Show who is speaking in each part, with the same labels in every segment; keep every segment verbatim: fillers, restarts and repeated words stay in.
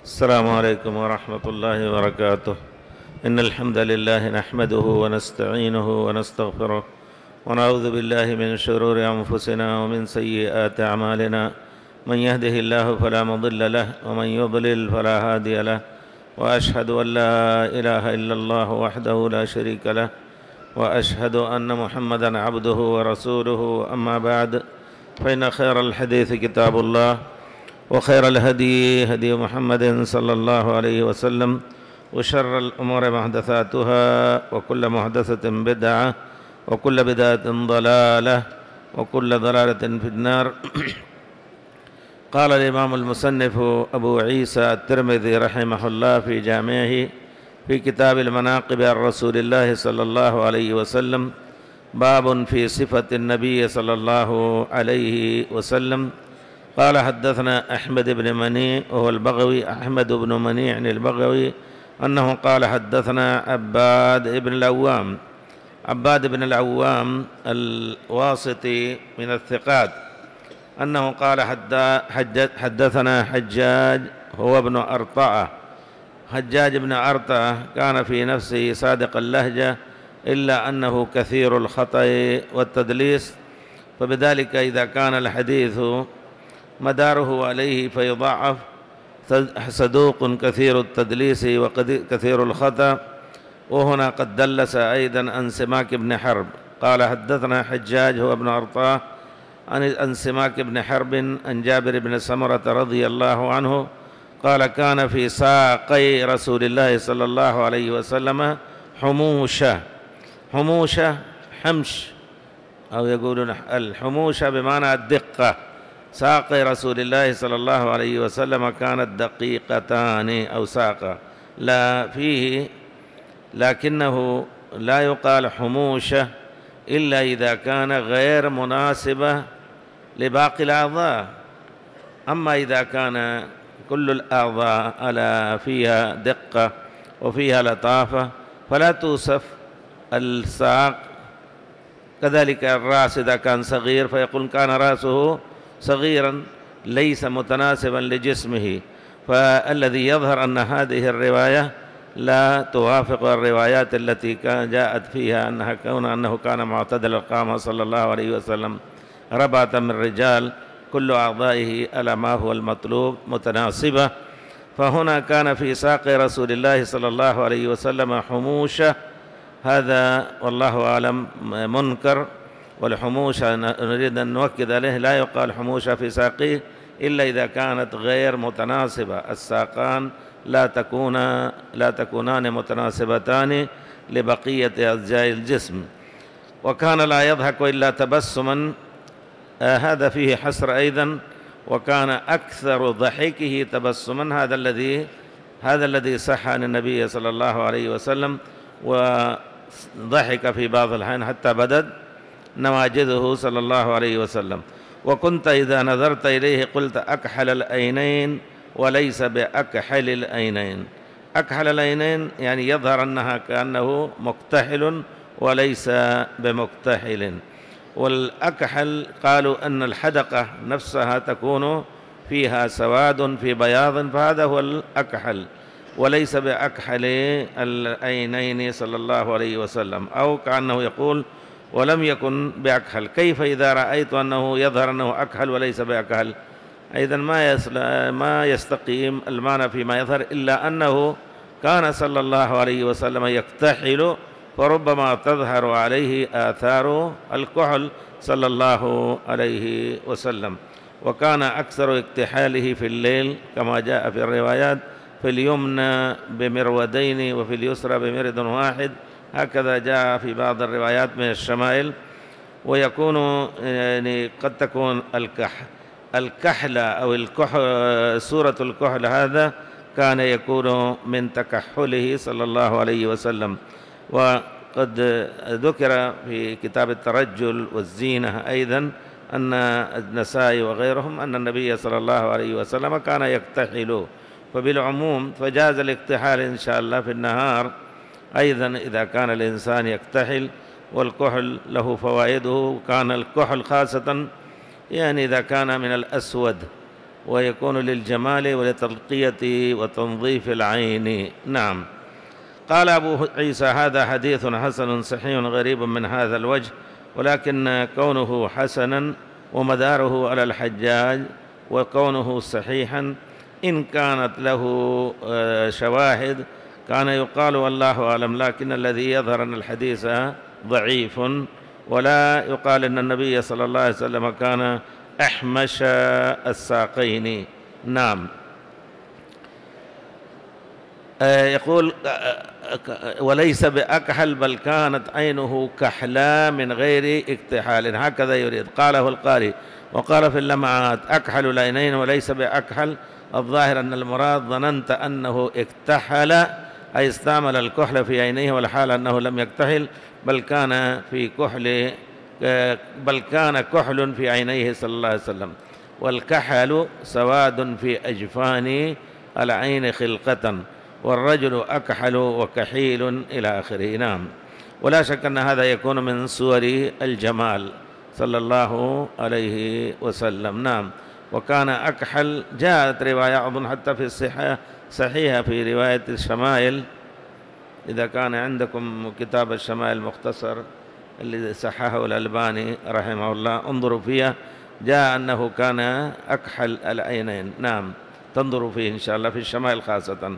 Speaker 1: السلام عليكم ورحمة الله وبركاته. إن الحمد لله نحمده ونستعينه ونستغفره ونعوذ بالله من شرور أنفسنا ومن سيئات أعمالنا. من يهده الله فلا مضل له ومن يضلل فلا هادي له، وأشهد أن لا إله إلا الله وحده لا شريك له، وأشهد أن محمدًا عبده ورسوله. أما بعد، فإن خير الحديث كتاب الله، وخير الهدي هدي محمد صلى الله عليه وسلم، وشر الأمور محدثاتها، وكل محدثة بدعة، وكل بدعة ضلالة، وكل ضلالة في النار. قال الإمام المصنف أبو عيسى الترمذي رحمه الله في جامعه في كتاب المناقب عن رسول الله صلى الله عليه وسلم: باب في صفة النبي صلى الله عليه وسلم. قال: حدثنا أحمد بن منيع وهو البغوي، أحمد بن منيع البغوي، أنه قال: حدثنا عباد بن العوام عباد بن العوام الواسطي من الثقات، أنه قال: حدثنا حجاج هو ابن أرطاة. حجاج بن أرطاة كان في نفسه صادق اللهجة، إلا أنه كثير الخطأ والتدليس، فبذلك إذا كان الحديث مداره عليه فيضعف. صدوق كثير التدليس وكثير الخطأ. وهنا قد دلس أيضا عن سماك بن حرب. قال: حدثنا حجاج هو ابن أرطاة عن سماك بن حرب عن جابر بن سمرة رضي الله عنه قال: كان في ساقي رسول الله صلى الله عليه وسلم حموشة. حموشة حمش، أو يقولون الحموشة بمعنى الدقة. ساقي رسول الله صلى الله عليه وسلم كانت دقيقتان أو ساقة لا فيه، لكنه لا يقال حموشة إلا إذا كان غير مناسبة لباقي الأعضاء. أما إذا كان كل الأعضاء على فيها دقة وفيها لطافة فلا توصف الساق. كذلك الرأس إذا كان صغير فيقول كان رأسه صغيرا ليس متناسبا لجسمه. فالذي يظهر أن هذه الرواية لا توافق الروايات التي جاءت فيها أنها كون أنه كان معتدل القامة صلى الله عليه وسلم، ربعة من رجال كل أعضائه على ما هو المطلوب متناسبة. فهنا كان في ساق رسول الله صلى الله عليه وسلم حموشة، هذا والله أعلم منكر. والحموشة نريد أن نؤكد عليه، لا يقال حموشة في ساقيه إلا إذا كانت غير متناسبة. الساقان لا تكون لا تكونان متناسبتان لبقية أجزاء الجسم. وكان لا يضحك إلا تبسما، آه هذا فيه حصر أيضا. وكان أكثر ضحكه تبسما، هذا الذي هذا الذي صح عن النبي صلى الله عليه وسلم. وضحك في بعض الأحيان حتى بدت نواجذه صلى الله عليه وسلم. وكنت إذا نظرت إليه قلت أكحل العينين وليس بأكحل العينين. أكحل العينين يعني يظهر أنها كأنه مكتحل وليس بمكتحل. والأكحل قالوا أن الحدقة نفسها تكون فيها سواد في بياض، فهذا هو الأكحل، وليس بأكحل العينين صلى الله عليه وسلم. أو كأنه يقول ولم يكن بأكحل. كيف إذا رأيت أنه يظهر أنه أكحل وليس بأكحل؟ أيضا ما ما يستقيم المعنى فيما يظهر، إلا أنه كان صلى الله عليه وسلم يكتحل، فربما تظهر عليه آثار الكحل صلى الله عليه وسلم. وكان أكثر اكتحاله في الليل كما جاء في الروايات: في اليمنى بمرودين وفي اليسرى بمرد واحد، هكذا جاء في بعض الروايات من الشمائل. ويكون يعني قد تكون الكح الكحلة أو الكحل، سورة الكحل هذا كان يكون من تكحله صلى الله عليه وسلم. وقد ذكر في كتاب الترجل والزينة أيضا أن النسائي وغيرهم أن النبي صلى الله عليه وسلم كان يكتحل. فبالعموم فجاز الاكتحال إن شاء الله في النهار أيضا إذا كان الإنسان يكتحل. والكحل له فوائده. كان الكحل خاصة يعني إذا كان من الأسود ويكون للجمال ولتلقية وتنظيف العين. نعم. قال أبو عيسى: هذا حديث حسن صحيح غريب من هذا الوجه، ولكن كونه حسنا ومداره على الحجاج وكونه صحيحا إن كانت له شواهد كان يقال والله أعلم، لكن الذي يظهر أن الحديث ضعيف، ولا يقال أن النبي صلى الله عليه وسلم كان أحمش الساقين. نعم. يقول: وليس بأكحل بل كانت عينه كحلا من غير اكتحال، هكذا يريد. قاله القاري. وقال في اللمعات: أكحل العينين وليس بأكحل، الظاهر أن المراد ظننت أنه اكتحل أي استعمل الكحل في عينيه، والحال أنه لم يكتحل بل كان في كحل بل كان كحل في عينيه صلى الله عليه وسلم. والكحل سواد في أجفان العين خلقة، والرجل أكحل وكحيل إلى آخره. نعم. ولا شك أن هذا يكون من صور الجمال صلى الله عليه وسلم. نعم. وكان أكحل، جاءت رواية أظن حتى في الصحة صحيحة في رواية الشمائل، إذا كان عندكم كتاب الشمائل المختصر الذي صححه الألباني رحمه الله انظروا فيها، جاء أنه كان أكحل العينين. نعم. تنظروا فيه إن شاء الله في الشمائل خاصة.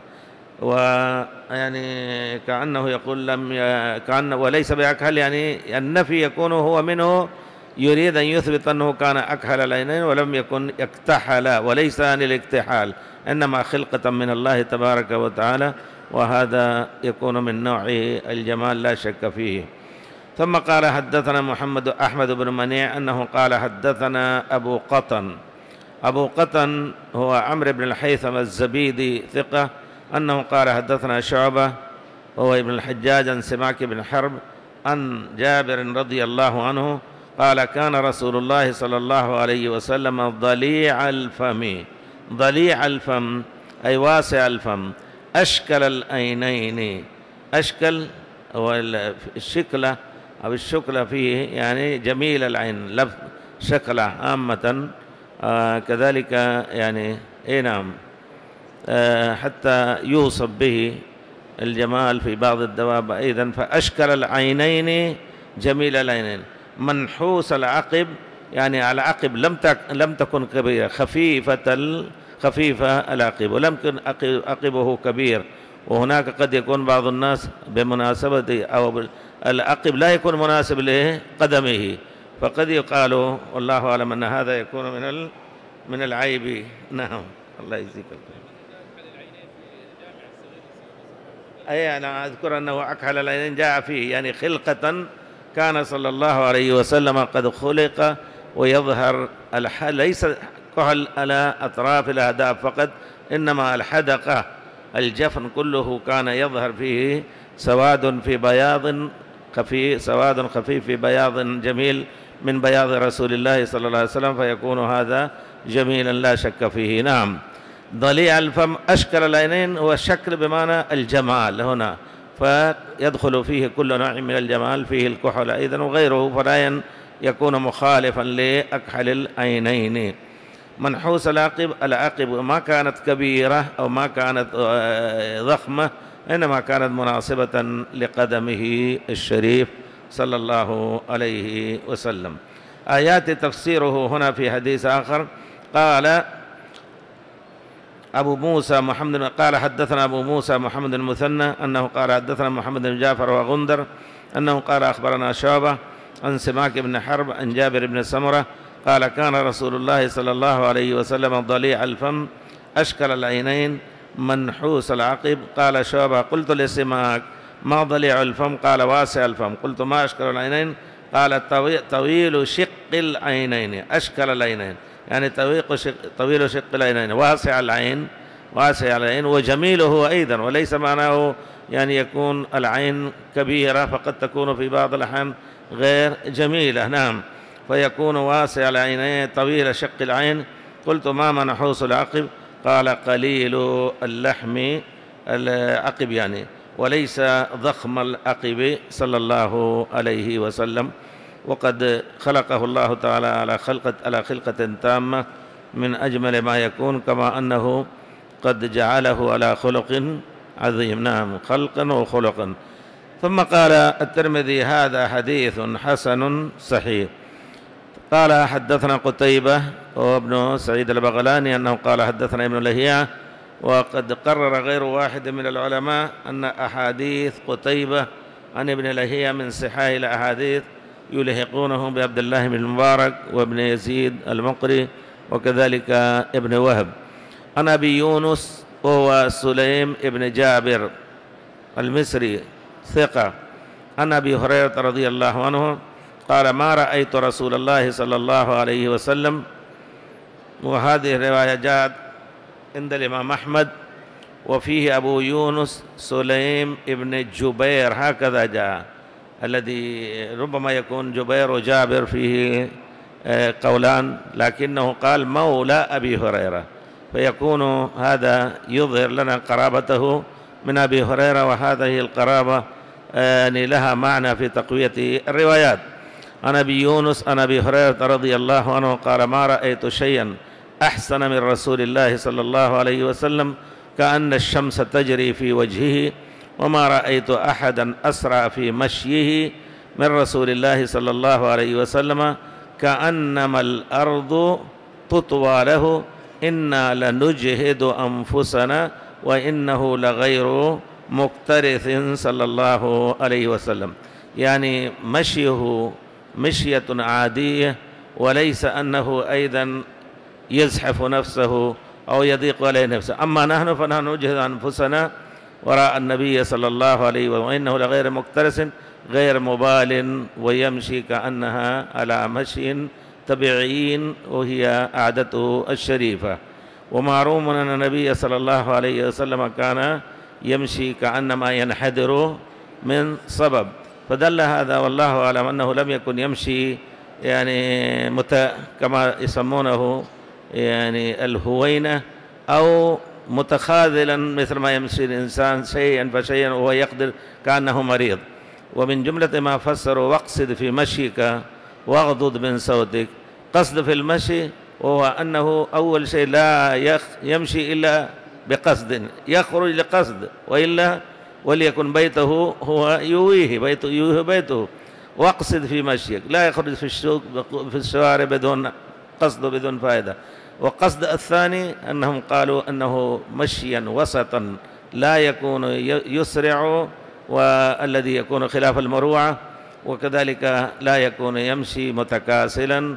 Speaker 1: ويعني كأنه يقول لم ي... كأنه وليس بأكحل، يعني النفي يكون هو منه، يريد أن يثبت أنه كان أكحل العينين ولم يكن يكتحل، وليس عن الاكتحال، إنما خلقة من الله تبارك وتعالى، وهذا يكون من نوع الجمال لا شك فيه. ثم قال: حدثنا محمد أحمد بن منيع أنه قال: حدثنا أبو قطن. أبو قطن هو عمرو بن الحيثم الزبيدي ثقة، أنه قال: حدثنا شعبة هو ابن الحجاج عن سماك بن حرب عن جابر رضي الله عنه قال: كان رسول الله صلى الله عليه وسلم ضليع الفم. ضليع الفم أي واسع الفم، أشكل العينين. أشكل هو الشكلة أو الشكلة فيه يعني جميل العين، لفظ شكلة عامة. آه كذلك يعني إيه نعم آه حتى يوصف به الجمال في بعض الدواب أيضا. فأشكل العينين جميل العينين. منحوس العقب يعني العقب لم تك لم تكن كبيرة، خفيفة خفيفة العقب، ولم يكن عقبه كبير. وهناك قد يكون بعض الناس بمناسبة أو العقب لا يكون مناسب لقدمه، فقد يقال والله أعلم أن هذا يكون من من العيب. نعم. الله يجزيك الخير. أي أنا أذكر أنه أكحل العينين جاء فيه يعني خلقة، كان صلى الله عليه وسلم قد خلق ويظهر الحل، ليس كحل على أطراف الأهداف فقط، إنما الحدقة الجفن كله كان يظهر فيه سواد في بياض خفيف، سواد خفيف في بياض جميل من بياض رسول الله صلى الله عليه وسلم، فيكون هذا جميلا لا شك فيه. نعم. ضليع الفم أشكل العينين هو الشكل بمعنى الجمال هنا، فيدخل فيه كل نوع من الجمال، فيه الكحل أيضا وغيره، فلا يكون مخالفا لأكحل العينين. منحوس العقب، العقب ما كانت كبيرة أو ما كانت ضخمة، إنما كانت مناسبة لقدمه الشريف صلى الله عليه وسلم. آيات تفسيره هنا في حديث آخر. قال أبو موسى محمد قال: حدثنا أبو موسى محمد المثنى أنه قال: حدثنا محمد بن جعفر وغندر أنه قال: أخبرنا شعبة عن سماك بن حرب عن جابر بن سمرة قال: كان رسول الله صلى الله عليه وسلم ضليع الفم أشكل العينين منحوس العقب. قال شعبة: قلت لسماك: ما ضليع الفم؟ قال: واسع الفم. قلت: ما أشكل العينين؟ قال: طويل شق العينين. أشكل العينين يعني طويل شق العينين، واسع العين، واسع العين وجميله أيضا، وليس معناه يعني يكون العين كبيرة، فقد تكون في بعض الأحيان غير جميلة. نعم. فيكون واسع العينين طويل شق العين. قلت: ما منحوس العقب؟ قال: قليل اللحم العقب يعني، وليس ضخم العقب صلى الله عليه وسلم. وقد خلقه الله تعالى على خلقة على خلقة تامة، من أجمل ما يكون، كما أنه قد جعله على خلق عظيم. نعم، خلقا وخلقا. ثم قال الترمذي: هذا حديث حسن صحيح. قال: حدثنا قتيبة وابن سعيد البغلاني أنه قال: حدثنا ابن لهيعة. وقد قرر غير واحد من العلماء أن أحاديث قتيبة عن ابن لهيعة من صحاح الأحاديث يلحقونه بعبد الله بن المبارك وابن يزيد المقري وكذلك ابن وهب. عن أبي يونس وهو سليم ابن جابر المصري ثقة، عن أبي هريرة رضي الله عنه قال: ما رأيت رسول الله صلى الله عليه وسلم. وهذه الرواية جاءت عند الإمام أحمد، وفيه أبو يونس سليم ابن جبير، هكذا جاء، الذي ربما يكون جبير وجابر فيه قولان، لكنه قال مولى أبي هريرة، فيكون هذا يظهر لنا قرابته من أبي هريرة، وهذه القرابة يعني لها معنى في تقوية الروايات. عن أبي يونس عن أبي هريرة رضي الله عنه قال: ما رأيت شيئا أحسن من رسول الله صلى الله عليه وسلم كأن الشمس تجري في وجهه، وما رأيت أحدا أسرع في مشيه من رسول الله صلى الله عليه وسلم كأنما الأرض تطوى له، إنا لنجهد أنفسنا وإنه لغير مكترث صلى الله عليه وسلم. يعني مشيه مشية عادية، وليس أنه أيضا يزحف نفسه أو يضيق عليه نفسه. أما نحن فنحن نجهد أنفسنا وراء النبي صلى الله عليه وسلم، وإنه لغير مكترث غير مبال، ويمشي كأنها على مشي طبيعي، وهي عادته الشريفة. ومعروم أن النبي صلى الله عليه وسلم كان يمشي كأنما ينحدر من صبب، فدل هذا والله أعلم أنه لم يكن يمشي يعني مت كما يسمونه يعني الهوينة أو متخاذلا مثل ما يمشي الإنسان شيئا فشيئا وهو يقدر كأنه مريض. ومن جملة ما فسروا: واقصد في مشيك واغضض من صوتك. قصد في المشي وهو أنه أول شيء لا يمشي إلا بقصد، يخرج لقصد، وإلا وليكن بيته هو يويه بيته, يويه بيته. واقصد في مشيك، لا يخرج في السوق في الشوارع بدون قصد بدون فائدة. وقصد الثاني أنهم قالوا أنه مشيا وسطا لا يكون يسرع والذي يكون خلاف المروعة، وكذلك لا يكون يمشي متكاسلا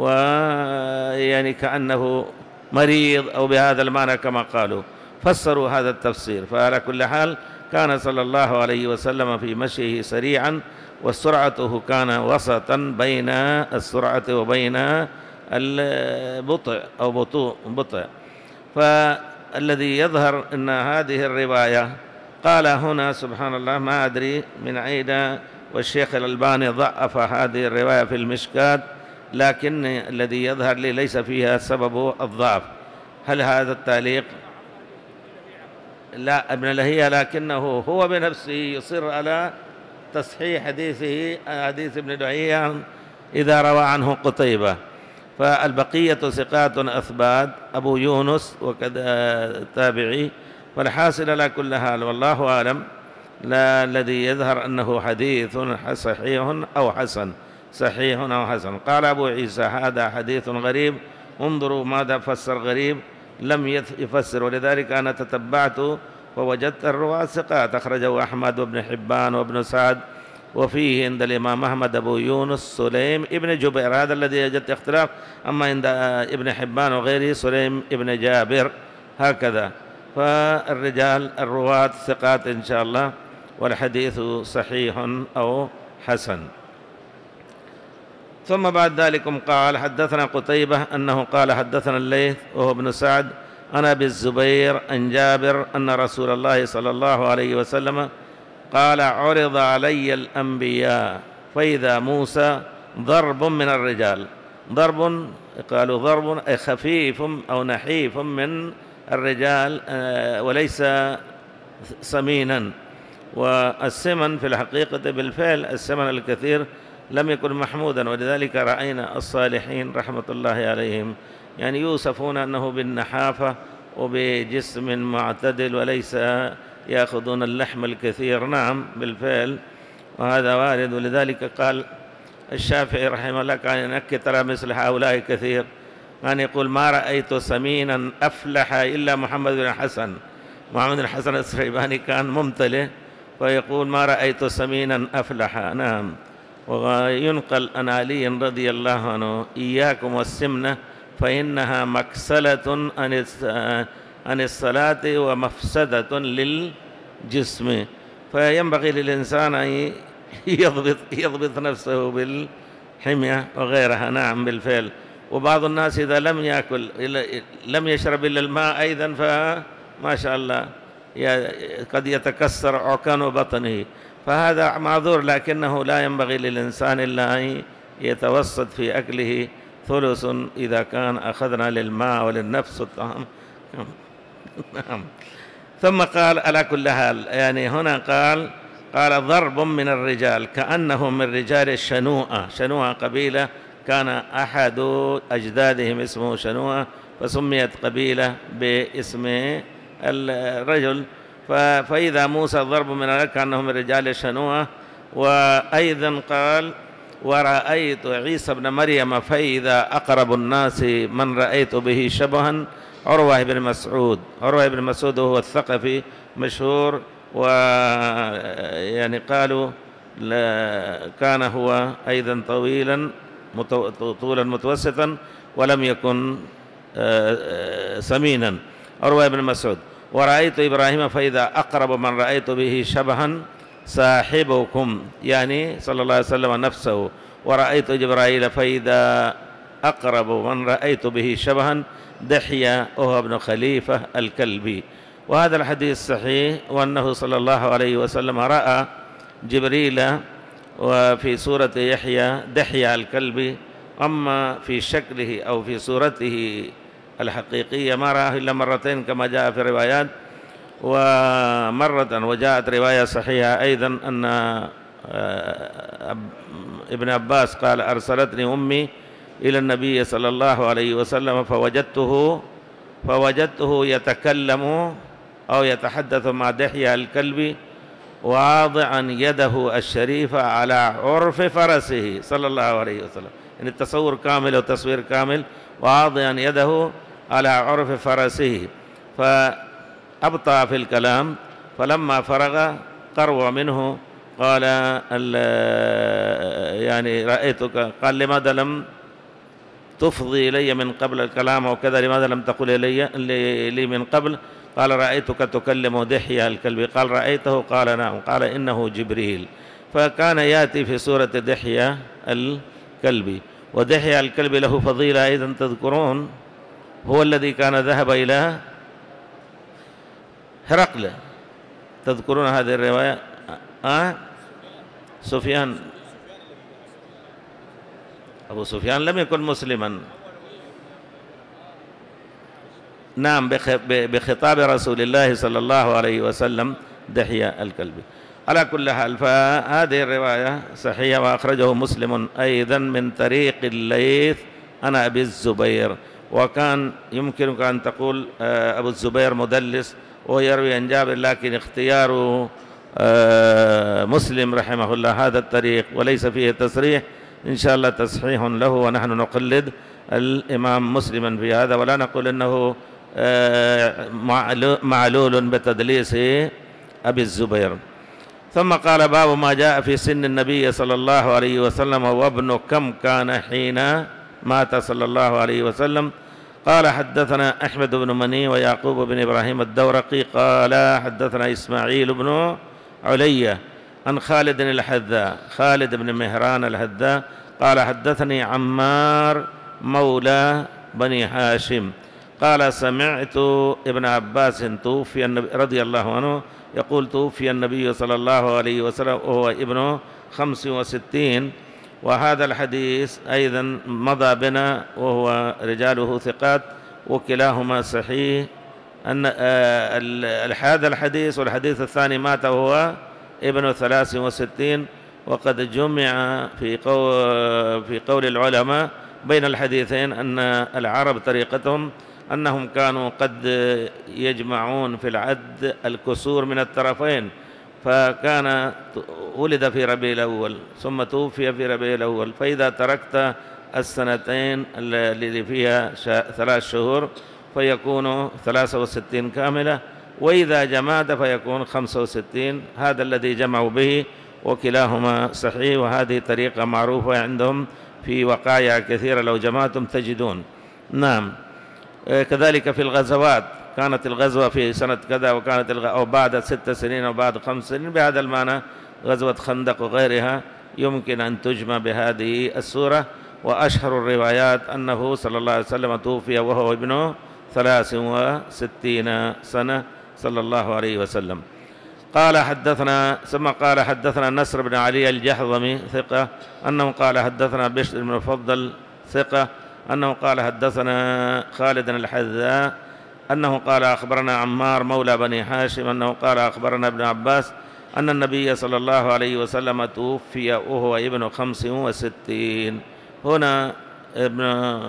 Speaker 1: ويعني كأنه مريض أو بهذا المعنى كما قالوا، فسروا هذا التفسير. فعلى كل حال كان صلى الله عليه وسلم في مشيه سريعا، وسرعته كان وسطا بين السرعة وبين البطء أو بطء بطء. فالذي يظهر أن هذه الرواية قال هنا سبحان الله ما أدري من أين، والشيخ الألباني ضعف هذه الرواية في المشكات، لكن الذي يظهر لي ليس فيها سبب الضعف. هل هذا التعليق؟ لا، ابن لهيعة، لكنه هو بنفسه يصر على تصحيح حديثه حديث ابن لهيعة إذا روى عنه قتيبة. فالبقية ثقات أثبات، أبو يونس وكذا التابعي. والحاصل على كل حال والله أعلم، لا الذي يظهر أنه حديث صحيح أو حسن، صحيح أو حسن. قال أبو عيسى: هذا حديث غريب. انظروا ماذا فسر غريب، لم يفسر، ولذلك أنا تتبعت ووجدت الرواة ثقات، أخرجه أحمد وابن حبان وابن سعد، وفيه عند الإمام أحمد أبو يونس سليم ابن جبير، هذا الذي وجدت اختلاف. أما عند ابن حبان وغيره سليم ابن جابر، هكذا. فالرجال الرواة ثقات إن شاء الله، والحديث صحيح أو حسن. ثم بعد ذلك قال: حدثنا قتيبة أنه قال حدثنا الليث وهو ابن سعد عن أبي الزبير عن جابر أن رسول الله صلى الله عليه وسلم قال: عرض علي الأنبياء فإذا موسى ضرب من الرجال. ضرب قالوا ضرب أي خفيف أو نحيف من الرجال وليس سمينا. والسمن في الحقيقة بالفعل السمن الكثير لم يكن محمودا، ولذلك رأينا الصالحين رحمة الله عليهم يعني يوصفون أنه بالنحافة وبجسم معتدل وليس يأخذون اللحم الكثير. نعم بالفعل، وهذا وارد. ولذلك قال الشافعي رحمه الله كان ينكت ترى مثل هؤلاء كثير، كان يقول ما رأيت سمينا أفلح إلا محمد بن الحسن. محمد بن الحسن الشيباني كان ممتلئ، فيقول ما رأيت سمينا أفلح. نعم. وينقل عن علي رضي الله عنه إياكم والسمنة فإنها مكسلة عن الصلاة ومفسدة للجسم، فينبغي للإنسان أن يضبط, يضبط نفسه بالحمية وغيرها. نعم بالفعل. وبعض الناس إذا لم يأكل لم يشرب إلا الماء أيضا فما شاء الله قد يتكسر عكان بطنه، فهذا معذور، لكنه لا ينبغي للإنسان إلا أن يتوسط في أكله ثلث إذا كان أخذنا للماء وللنفس الطعام. نعم. ثم قال على كل حال، يعني هنا قال قال ضرب من الرجال كأنه من رجال الشنوءة. شنوءة قبيلة كان أحد أجدادهم اسمه شنوءة، فسميت قبيلة باسم الرجل. فإذا موسى ضرب من الرجال كأنه من رجال الشنوءة. وأيضا قال ورأيت عيسى بن مريم فإذا أقرب الناس من رأيت به شبها عروة بن مسعود. عروة بن مسعود هو الثقفي مشهور، ويعني قالوا كان هو أيضا طويلا طولا متوسطا ولم يكن سمينا. عروة بن مسعود. ورأيت إبراهيم فإذا أقرب من رأيت به شبها صاحبكم، يعني صلى الله عليه وسلم نفسه. ورأيت جبرائيل فإذا أقرب من رأيت به شبها دحية وهو ابن خليفة الكلبي. وهذا الحديث صحيح، وأنه صلى الله عليه وسلم رأى جبريل وفي سورة يحيى دحية الكلبي، أما في شكله أو في صورته الحقيقية ما رآه إلا مرتين كما جاء في الروايات. ومرة وجاءت رواية صحيحة أيضا أن ابن عباس قال أرسلتني أمي إلى النبي صلى الله عليه وسلم فوجدته فوجدته يتكلم أو يتحدث مع دحية الكلبي واضعا يده الشريفة على عرف فرسه صلى الله عليه وسلم. يعني التصور كامل وتصوير كامل، واضعا يده على عرف فرسه. فأبطأ في الكلام، فلما فرغ قرب منه قال يعني رأيتك، قال لماذا لم تفضي إلي من قبل الكلام وكذا، لماذا لم تقل إلي لي من قبل؟ قال رأيتك تكلم دحية الكلبي. قال رأيته؟ قال نعم. قال إنه جبريل. فكان يأتي في سورة دحية الكلبي. ودحية الكلبي له فضيلة أيضا تذكرون، هو الذي كان ذهب إلى هرقل. تذكرون هذه الرواية؟ أه؟ سفيان أبو سفيان لم يكن مسلما. نعم، بخطاب رسول الله صلى الله عليه وسلم دحية الكلبي. على كل حال، فهذه الرواية صحيحة، وأخرجه مسلم أيضا من طريق الليث عن أبي الزبير. وكان يمكنك أن تقول أبو الزبير مدلس ويروي عن جابر، لكن اختيار مسلم رحمه الله هذا الطريق وليس فيه تصريح، إن شاء الله تصحيح له، ونحن نقلد الإمام مسلما في هذا، ولا نقول أنه معلول بتدليس أبي الزبير. ثم قال باب ما جاء في سن النبي صلى الله عليه وسلم وابن كم كان حين مات صلى الله عليه وسلم. قال حدثنا أحمد بن مني ويعقوب بن إبراهيم الدورقي قال حدثنا إسماعيل بن علية عن خالد الحذاء خالد بن مهران الحذاء قال حدثني عمار مولى بني هاشم قال سمعت ابن عباس توفي النبي رضي الله عنه يقول توفي النبي صلى الله عليه وسلم وهو ابن خمس وستين. وهذا الحديث أيضا مضى بنا وهو رجاله ثقات وكلاهما صحيح. أن هذا الحديث والحديث الثاني مات وهو ابن ثلاث وستين. وقد جمع في قول, في قول العلماء بين الحديثين أن العرب طريقتهم أنهم كانوا قد يجمعون في العد الكسور من الطرفين، فكان ولد في ربيع الأول ثم توفي في ربيع الأول، فإذا تركت السنتين التي فيها ثلاث شهور فيكون ثلاثة وستين كاملة، وإذا جمعت فيكون خمسة وستين. هذا الذي جمعوا به، وكلاهما صحيح، وهذه طريقة معروفة عندهم في وقائع كثيرة لو جمعتم تجدون. نعم. كذلك في الغزوات، كانت الغزوة في سنة كذا وكانت الغ... أو بعد ست سنين أو بعد خمس سنين، بهذا المعنى غزوة خندق وغيرها يمكن أن تجمع بهذه السورة. وأشهر الروايات أنه صلى الله عليه وسلم توفي وهو ابن ثلاث وستين سنة صلى الله عليه وسلم. قال حدثنا ثم قال حدثنا نصر بن علي الجحظمي ثقة أنه قال حدثنا بشر بن المفضل ثقة أنه قال حدثنا خالد الحذاء أنه قال أخبرنا عمار مولى بني هاشم أنه قال أخبرنا ابن عباس أن النبي صلى الله عليه وسلم توفي وهو ابن خمس وستين. هنا ابن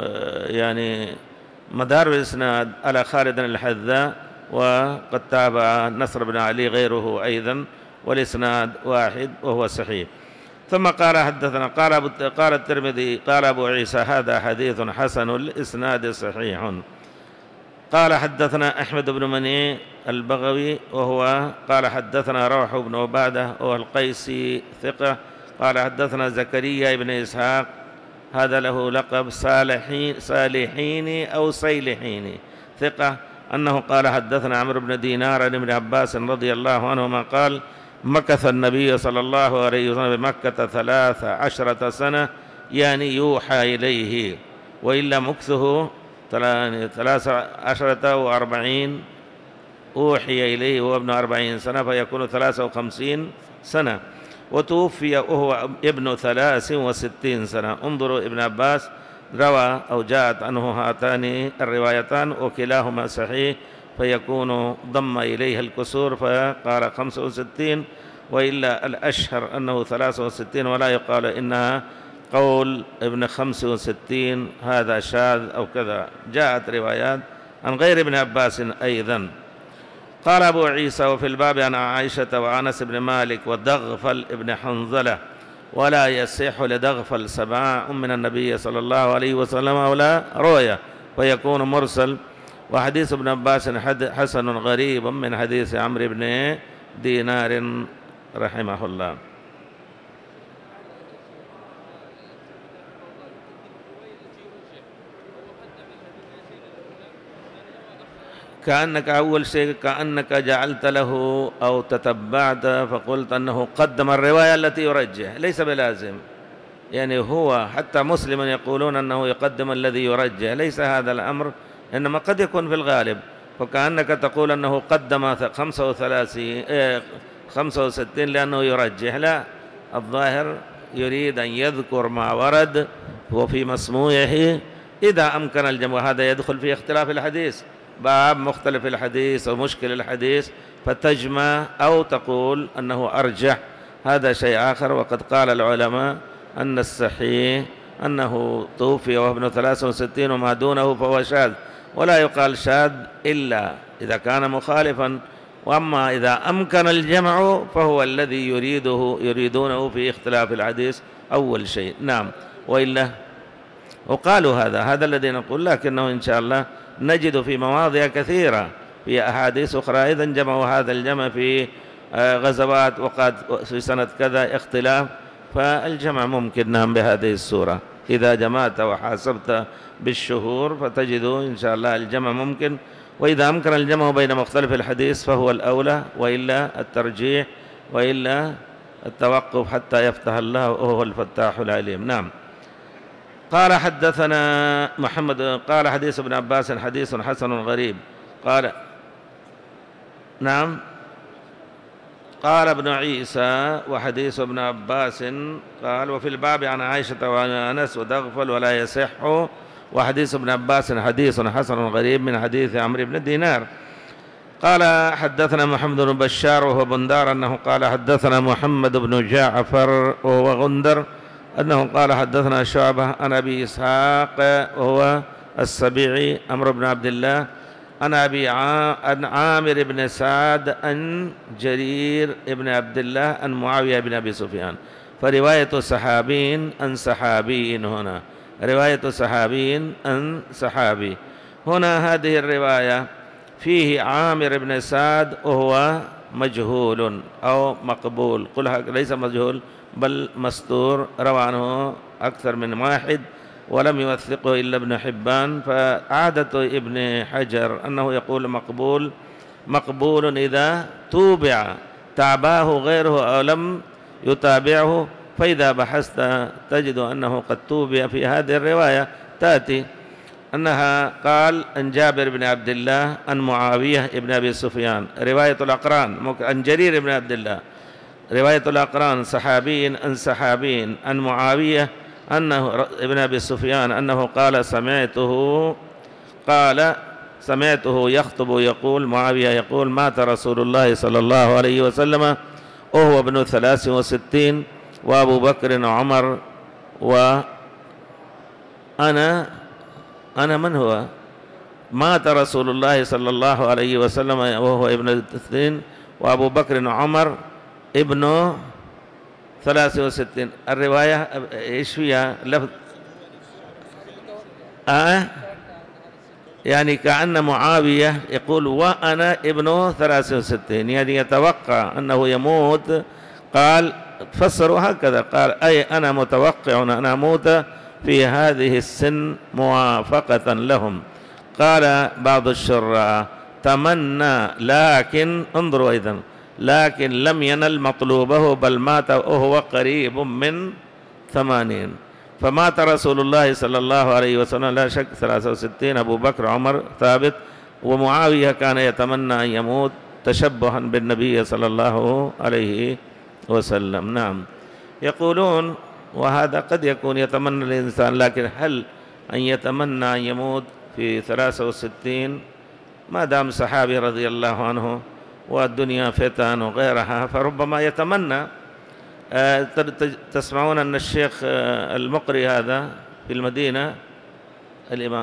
Speaker 1: يعني مدار الإسناد على خالد الحذاء، وقد تابع نصر بن علي غيره أيضا، والإسناد واحد وهو صحيح. ثم قال حدثنا قال أبو قال الترمذي قال أبو عيسى هذا حديث حسن الإسناد صحيح. قال حدثنا أحمد بن مني البغوي وهو قال حدثنا روح بن عبادة وهو القيسي ثقة قال حدثنا زكريا بن إسحاق هذا له لقب صالحين صالحين أو صيلحين ثقة أنه قال حدثنا عمرو بن دينار عن ابن عباس رضي الله عنهما قال مكث النبي صلى الله عليه وسلم بمكة ثلاث عشرة سنة، يعني يوحى إليه، وإلا مكثه ثلاث عشرة وأربعين أوحي إليه وهو ابن أربعين سنة فيكون ثلاثة وخمسين سنة، وتوفي وهو ابن ثلاث وستين سنة. انظروا ابن عباس روى أو جاءت عنه هاتان الروايتان وكلاهما صحيح، فيكون ضم إليه الكسور فقال خمسة وستين، وإلا الأشهر أنه ثلاثة وستين، ولا يقال إنها قول ابن خمس وستين هذا شاذ أو كذا، جاءت روايات عن غير ابن عباس أيضا. قال أبو عيسى وفي الباب عن عائشة وأنس بن مالك ودغفل ابن حنظلة، ولا يصح لدغفل سماع من النبي صلى الله عليه وسلم ولا رؤية ويكون مرسل. وحديث ابن عباس حسن غريب من حديث عمرو بن دينار رحمه الله. كأنك أول شيء كأنك جعلت له أو تتبعت فقلت أنه قدم الرواية التي يرجح، ليس بلازم، يعني هو حتى مسلم يقولون أنه يقدم الذي يرجح، ليس هذا الأمر، إنما قد يكون في الغالب، فكأنك تقول أنه قدم خمسة وثلاثين خمسة وستين لأنه يرجح، لا، الظاهر يريد أن يذكر ما ورد وفي مسموعه إذا أمكن الجمع. هذا يدخل في اختلاف الحديث، باب مختلف الحديث أو مشكل الحديث، فتجمع أو تقول أنه أرجح، هذا شيء آخر. وقد قال العلماء أن الصحيح أنه توفي وهو ابن ثلاثة وستين وما دونه فهو شاذ، ولا يقال شاذ إلا إذا كان مخالفا، وأما إذا أمكن الجمع فهو الذي يريده يريدونه في اختلاف الحديث أول شيء. نعم، وإلا وقالوا هذا هذا الذي نقول، لكنه إن شاء الله نجد في مواضع كثيرة في أحاديث أخرى إذا جمعوا هذا الجمع في غزوات وقد في سنة كذا اختلاف، فالجمع ممكن نعم بهذه السورة. إذا جمعت وحاسبت بالشهور فتجد إن شاء الله الجمع ممكن، وإذا أمكن الجمع بين مختلف الحديث فهو الأولى، وإلا الترجيح، وإلا التوقف حتى يفتح الله وهو الفتاح العليم. نعم. قال حدثنا محمد قال حديث ابن عباس حديث حسن غريب قال نعم قال ابن عيسى وحديث ابن عباس قال وفي الباب عن عائشة وعن أنس ودغفل ولا يصح، وحديث ابن عباس حديث حسن غريب من حديث عمرو بن دينار. قال حدثنا محمد بن بشار وهو بندار أنه قال حدثنا محمد بن جعفر وهو غندر أنه قال حدثنا شعبة عن أبي إسحاق وهو السبيعي عمرو بن عبد الله عن أبي عن عامر بن سعد عن جرير بن عبد الله عن معاوية بن أبي سفيان. فرواية صحابي عن صحابي هنا، رواية صحابي عن صحابي هنا. هذه الرواية فيه عامر بن سعد وهو مجهول أو مقبول، قل ليس مجهول بل مستور، روى عنه أكثر من واحد ولم يوثقه إلا ابن حبان. فعادة ابن حجر أنه يقول مقبول مقبول إذا توبع تابعه غيره أو لم يتابعه. فإذا بحثت تجد أنه قد توبع في هذه الرواية تأتي أنها قال عن جابر بن عبد الله عن معاوية بن أبي سفيان، رواية الأقران عن جرير بن عبد الله، رواية الأقران صحابي عن صحابي عن معاوية أنه ابن أبي سفيان أنه قال سمعته قال سمعته يخطب يقول، معاوية يقول مات رسول الله صلى الله عليه وسلم وهو ابن ثلاث وستين وأبو بكر وعمر وأنا أنا من هو؟ مات رسول الله صلى الله عليه وسلم وهو ابن اثنين وأبو بكر وعمر ابن ثلاث وستين. الرواية إيش فيها لفظ آه يعني كأن معاوية يقول وأنا ابن ثلاث وستين، يعني يتوقع أنه يموت. قال فسروا هكذا، قال أي أنا متوقع أن أموت في هذه السن موافقة لهم. قال بعض الشراء تمنى لكن انظروا أيضا لكن لم ينل مطلوبه بل مات وهو قريب من ثمانين. فمات رسول الله صلى الله عليه وسلم لا شك ثلاثة وستين، أبو بكر عمر ثابت، ومعاوية كان يتمنى أن يموت تشبها بالنبي صلى الله عليه وسلم. نعم. يقولون وهذا قد يكون يتمنى الإنسان، لكن هل أن يتمنى أن يموت في ثلاثة وستين ما دام صحابي رضي الله عنه والدنيا فتن وغيرها فربما يتمنى. تسمعون أن الشيخ المقري هذا في المدينة الإمام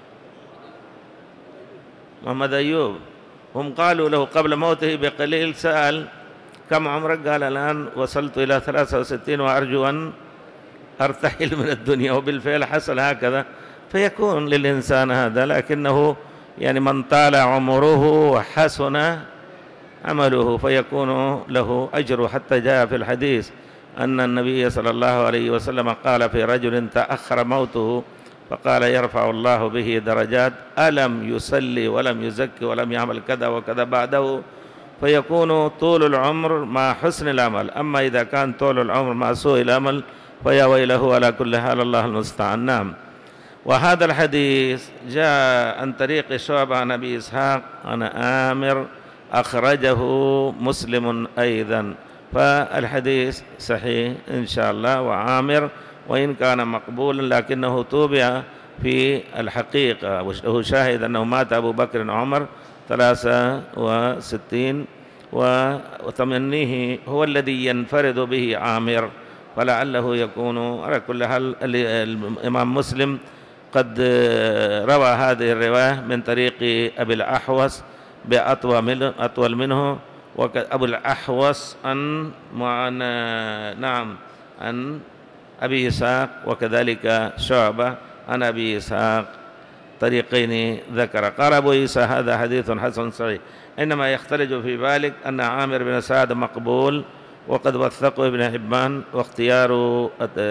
Speaker 1: محمد أيوب، هم قالوا له قبل موته بقليل سأل كم عمرك؟ قال الآن وصلت إلى ثلاثة وستين وأرجو أن أرتحل من الدنيا، وبالفعل حصل هكذا. فيكون للإنسان هذا، لكنه يعني من طال عمره وحسن عمله فيكون له أجر. حتى جاء في الحديث أن النبي صلى الله عليه وسلم قال في رجل تأخر موته فقال يرفع الله به درجات ألم يصلي ولم يزكي ولم يعمل كذا وكذا بعده، فيكون طول العمر مع حسن العمل. أما إذا كان طول العمر مع سوء العمل فيا ويله على كل حال، الله المستعان. نعم. وهذا الحديث جاء عن طريق شعبة عن أبي إسحاق عن عامر أخرجه مسلم أيضا، فالحديث صحيح إن شاء الله. وعامر وإن كان مقبولا لكنه توبع في الحقيقة، وهو شاهد أنه مات أبو بكر وعمر ثلاثة وستين، وتمنيه هو الذي ينفرد به عامر، فلعله يكون على كل حال. الإمام مسلم قد روى هذه الرواية من طريق أبي الأحوص بأطول منه، وأبو الأحوص عن نعم عن أبي إسحاق، وكذلك شعبة عن أبي إسحاق، طريقين ذكر. قال أبو عيسى هذا حديث حسن صحيح، إنما يختلج في ذلك أن عامر بن سعد مقبول وقد وثقه ابن حبان، واختيار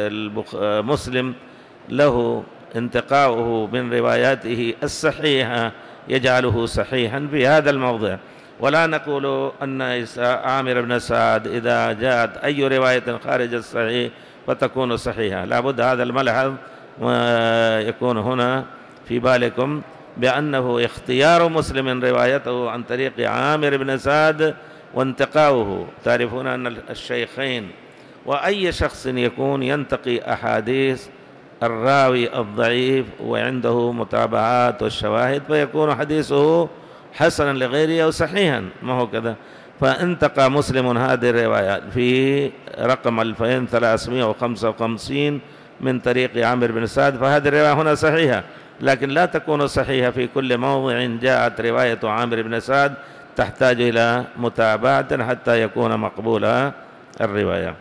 Speaker 1: مسلم له انتقاؤه من رواياته الصحيحة يجعله صحيحا في هذا الموضع. ولا نقول أن عامر بن سعد إذا جاءت أي رواية خارج الصحيح فتكون صحيحة، لابد هذا الملحظ ويكون هنا في بالكم، بأنه اختيار مسلم روايته عن طريق عامر بن سعد وانتقاؤه. تعرفون أن الشيخين وأي شخص يكون ينتقي أحاديث الراوي الضعيف وعنده متابعات والشواهد فيكون حديثه حسنا لغيره أو صحيحا، ما هو كذا. فانتقى مسلم هذه الرواية في رقم ألفين وثلاثمائة وخمسة وخمسين من طريق عامر بن سعد، فهذه الرواية هنا صحيحة، لكن لا تكون صحيحة في كل موضع جاءت رواية عامر بن سعد، تحتاج إلى متابعة حتى يكون مقبولة الرواية.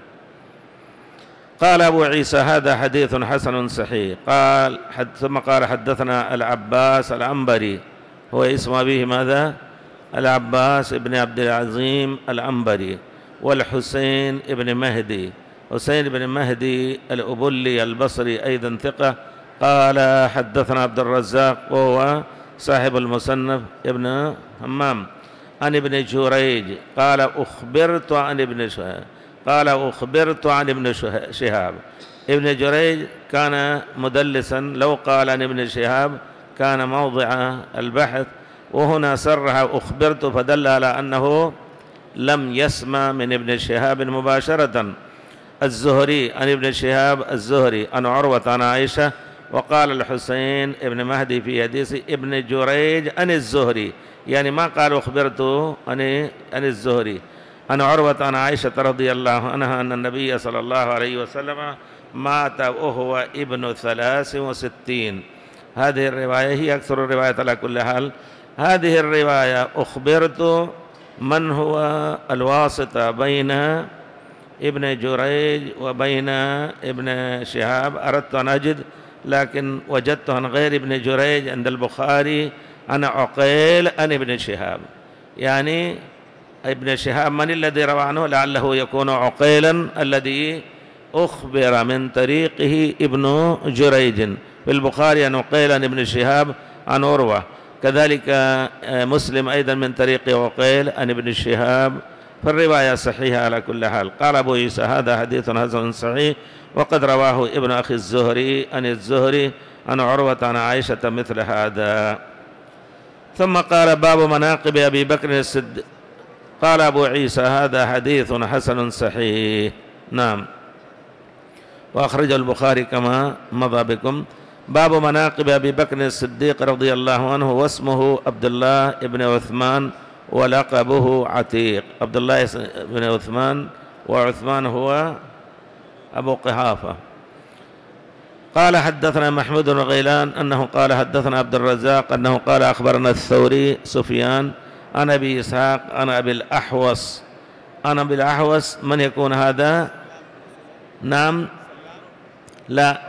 Speaker 1: قال أبو عيسى هذا حديث حسن صحيح. قال حد ثم قال حدثنا العباس العنبري، هو اسم أبيه ماذا؟ العباس ابن عبد العظيم العنبري، والحسين ابن مهدي، حسين بن مهدي الأبلي البصري أيضا ثقة. قال حدثنا عبد الرزاق وهو صاحب المصنف ابن همام عن ابن جريج قال أخبرت عن ابن شهاب قال أخبرت عن ابن شهاب. ابن جريج كان مدلسا، لو قال عن ابن شهاب كان موضع البحث، وهنا صرح أخبرت فدل على أنه لم يسمع من ابن شهاب مباشرة. الزهري عن ابن شهاب الزهري عن عروة عن عائشة. وقال الحسين ابن مهدي في حديث ابن جريج عن الزهري، يعني ما قال أخبرت عن عن الزهري عن عروة عن عائشة رضي الله عنها أن النبي صلى الله عليه وسلم مات وهو ابن ثلاث وستين. هذه الرواية هي أكثر الروايات على كل حال. هذه الرواية أخبرت من هو الواسطة بين ابن جريج وبين ابن شهاب، أردت أن أجد لكن وجدت عن غير ابن جريج عند البخاري عن عقيل عن ابن شهاب. يعني ابن شهاب من الذي روى عنه؟ لعله يكون عقيلا الذي أخبر من طريقه ابن جريج في البخاري عن عقيل عن ابن شهاب عن عروة، كذلك مسلم أيضا من طريق عقيل عن ابن شهاب، فالرواية صحيحة على كل حال. قال أبو عيسى هذا حديث حسن صحيح، وقد رواه ابن أخي الزهري عن الزهري عن عروة عن عائشة مثل هذا. ثم قال باب مناقب أبي بكر الصديق. قال أبو عيسى هذا حديث حسن صحيح. نعم، وأخرج البخاري كما مضى بكم. باب مناقب أبي بكر الصديق رضي الله عنه، واسمه عبد الله بن عثمان ولقبه عتيق. عبد الله بن عثمان، وعثمان هو أبو قحافة. قال حدثنا محمود بن غيلان أنه قال حدثنا عبد الرزاق أنه قال أخبرنا الثوري سفيان عن أبي إسحاق عن أبي الأحوص. عن أبي الأحوص من يكون هذا؟ نعم، لا،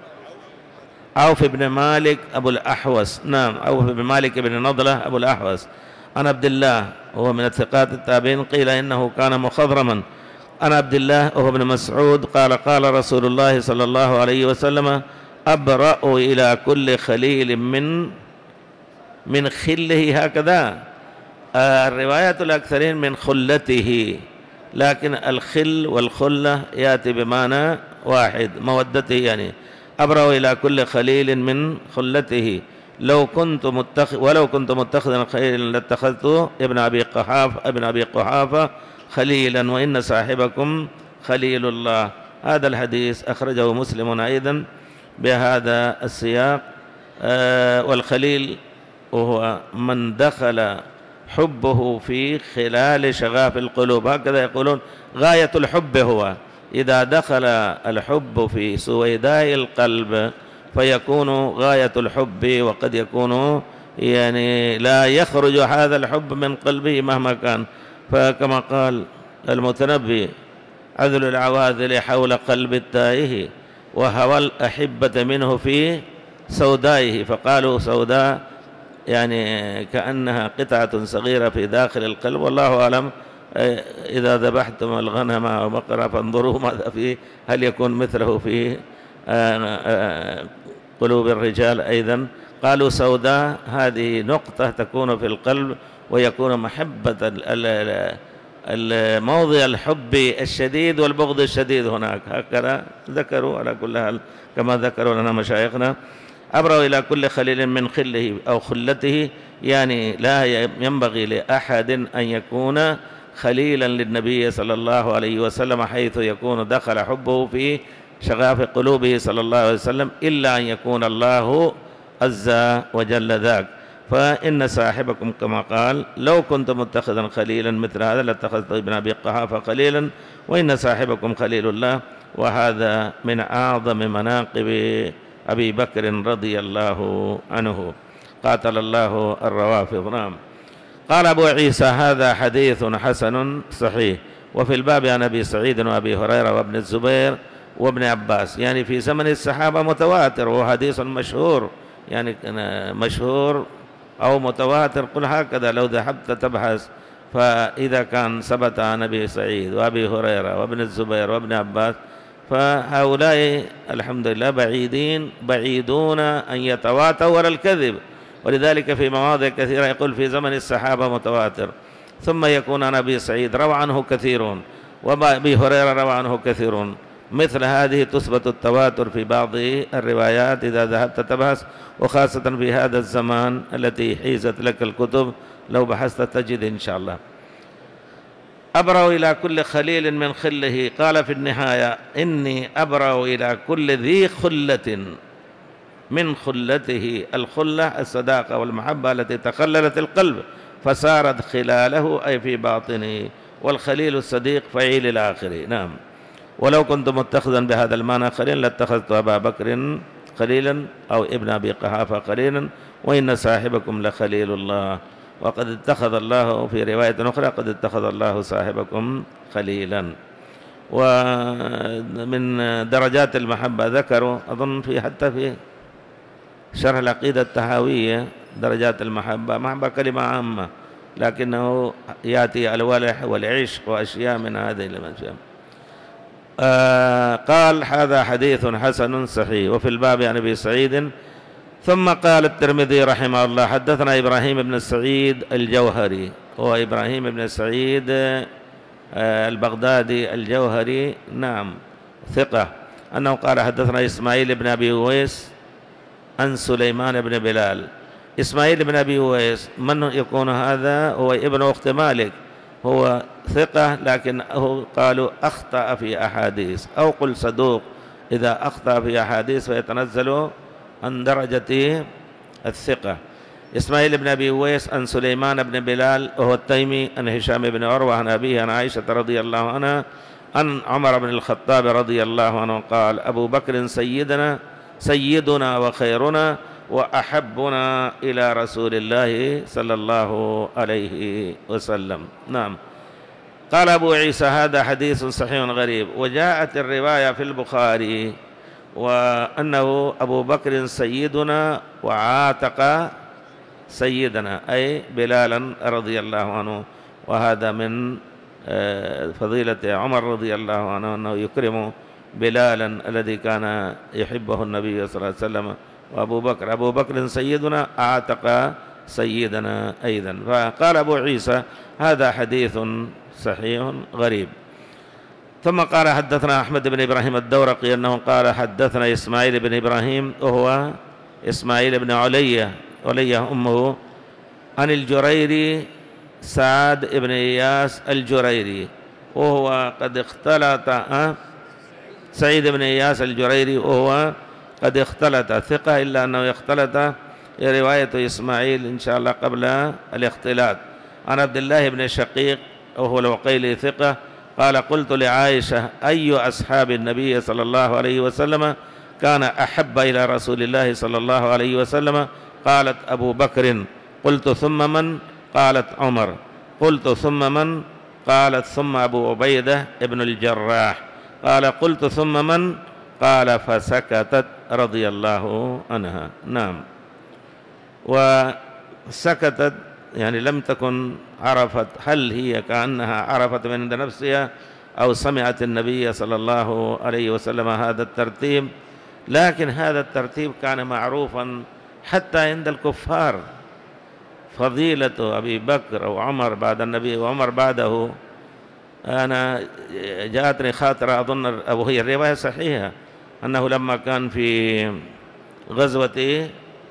Speaker 1: عوف بن مالك أبو الأحوص. نعم، عوف بن مالك بن نضلة أبو الأحوص. عن عبد الله وهو من الثقات التابعين، قيل إنه كان مخضرما. عن عبد الله وهو ابن مسعود قال قال رسول الله صلى الله عليه وسلم أبرأ إلى كل خليل من من خله، هكذا الروايات الأكثرين من خلته، لكن الخل والخلة يأتي بمعنى واحد، مودته، يعني أبرأ إلى كل خليل من خلته. لو كنت متخذ ولو كنت متخذا خليلا لاتخذت ابن أبي قحافة ابن أبي قحافة خليلا، وإن صاحبكم خليل الله. هذا الحديث أخرجه مسلم أيضا بهذا السياق. آه والخليل وهو من دخل حبه في خلال شغاف القلوب، هكذا يقولون غاية الحب هو إذا دخل الحب في سويداء القلب فيكون غاية الحب، وقد يكون يعني لا يخرج هذا الحب من قلبه مهما كان. فكما قال المتنبي عذل العواذل حول قلب التائه وهوى الأحبة منه في سودائه، فقالوا سوداء يعني كأنها قطعة صغيرة في داخل القلب. والله أعلم، إذا ذبحتم الغنم أو بقرة فانظروا ماذا فيه، هل يكون مثله في قلوب الرجال أيضا. قالوا سوداء هذه نقطة تكون في القلب، ويكون محبة الموضع الحب الشديد والبغض الشديد هناك، هكذا ذكروا على كل حال كما ذكروا لنا مشايخنا. أبرأ إلى كل خليل من خله أو خلته، يعني لا ينبغي لأحد أن يكون خليلا للنبي صلى الله عليه وسلم حيث يكون دخل حبه في شغاف قلوبه صلى الله عليه وسلم، إلا أن يكون الله عز وجل ذاك. فإن صاحبكم كما قال لو كنت متخذا خليلا مثل هذا لاتخذت ابن أبي قحافة خليلا، وإن صاحبكم خليل الله. وهذا من أعظم مناقب أبي بكر رضي الله عنه، قاتل الله الروافض. نعم. قال أبو عيسى هذا حديث حسن صحيح. وفي الباب عن أبي سعيد وأبي هريرة وابن الزبير وابن عباس، يعني في زمن الصحابة متواتر، وهو حديث مشهور، يعني مشهور أو متواتر، قل هكذا لو ذهبت تبحث. فإذا كان ثبت عن أبي سعيد وأبي هريرة وابن الزبير وابن عباس، فهؤلاء الحمد لله بعيدين بعيدون أن يتواتوا ولا الكذب. ولذلك في مواضع كثيرة يقول في زمن الصحابة متواتر، ثم يكون عن أبي سعيد روى عنه كثيرون، وأبي هريرة روى عنه كثيرون. مثل هذه تثبت التواتر في بعض الروايات إذا ذهبت تبحث، وخاصة في هذا الزمان التي حيزت لك الكتب، لو بحثت تجد إن شاء الله. أبرأ إلى كل خليل من خله، قال في النهاية إني أبرأ إلى كل ذي خلة من خلته. الخلة الصداقة والمحبة التي تخللت القلب فصارت خلاله أي في باطنه، والخليل الصديق فعيل الآخر. نعم. ولو كنت متخذا بهذا المعنى خليلا لاتخذت أبا بكر خليلا أو ابن أبي قحافة خليلا، وإن صاحبكم لخليل الله. وقد اتخذ الله في رواية أخرى قد اتخذ الله صاحبكم خليلا. ومن درجات المحبة ذكروا أظن في حتى في شرح العقيدة التحاوية درجات المحبة، محبة كلمة عامة لكنه يأتي الولح والعشق وأشياء من هذه الأشياء. آه قال هذا حديث حسن صحيح. وفي الباب عن أبي سعيد. ثم قال الترمذي رحمه الله حدثنا إبراهيم بن سعيد الجوهري، هو إبراهيم بن سعيد آه البغدادي الجوهري، نعم ثقة، أنه قال حدثنا إسماعيل بن أبي أويس عن سليمان بن بلال. إسماعيل بن أبي أويس من يكون هذا؟ هو ابن أخت مالك، هو ثقة لكنه قالوا أخطأ في أحاديث، أو قل صدوق إذا أخطأ في أحاديث فيتنزل عن درجة الثقة. إسماعيل بن أبي أويس عن سليمان بن بلال وهو التيمي عن هشام بن عروة عن أبيه عن عائشة رضي الله عنها عن عمر بن الخطاب رضي الله عنه قال أبو بكر سيدنا سيدنا وخيرنا وأحبنا إلى رسول الله صلى الله عليه وسلم. نعم. قال أبو عيسى هذا حديث صحيح غريب. وجاءت الرواية في البخاري وأنه أبو بكر سيدنا وعاتق سيدنا أي بلالا رضي الله عنه، وهذا من فضيلة عمر رضي الله عنه أنه يكرم بلالا الذي كان يحبه النبي صلى الله عليه وسلم. وأبو بكر أبو بكر سيدنا أعتق سيدنا أيضا. فقال أبو عيسى هذا حديث صحيح غريب. ثم قال حدثنا أحمد بن إبراهيم الدورقي أنه قال حدثنا إسماعيل بن إبراهيم وهو إسماعيل بن علية علية أمه عن الجريري سعد بن إياس الجريري وهو قد اختلط أه؟ سعيد بن إياس الجريري وهو قد اختلط ثقة، إلا أنه يختلط رواية إسماعيل إن شاء الله قبل الاختلاط. عن عبد الله بن شقيق وهو العقيلي ثقة قال قلت لعائشة أي أصحاب النبي صلى الله عليه وسلم كان أحب إلى رسول الله صلى الله عليه وسلم؟ قالت أبو بكر. قلت ثم من؟ قالت عمر. قلت ثم من؟ قالت ثم أبو عبيدة ابن الجراح. قال قلت ثم من؟ قال فسكتت رضي الله عنها. نعم. وسكتت يعني لم تكن عرفت، هل هي كأنها عرفت من عند نفسها أو سمعت النبي صلى الله عليه وسلم هذا الترتيب، لكن هذا الترتيب كان معروفا حتى عند الكفار. فضيلة أبي بكر وعمر بعد النبي وعمر بعده، أنا جاءتني خاطرة أظن وهي الرواية صحيحة أنه لما كان في غزوة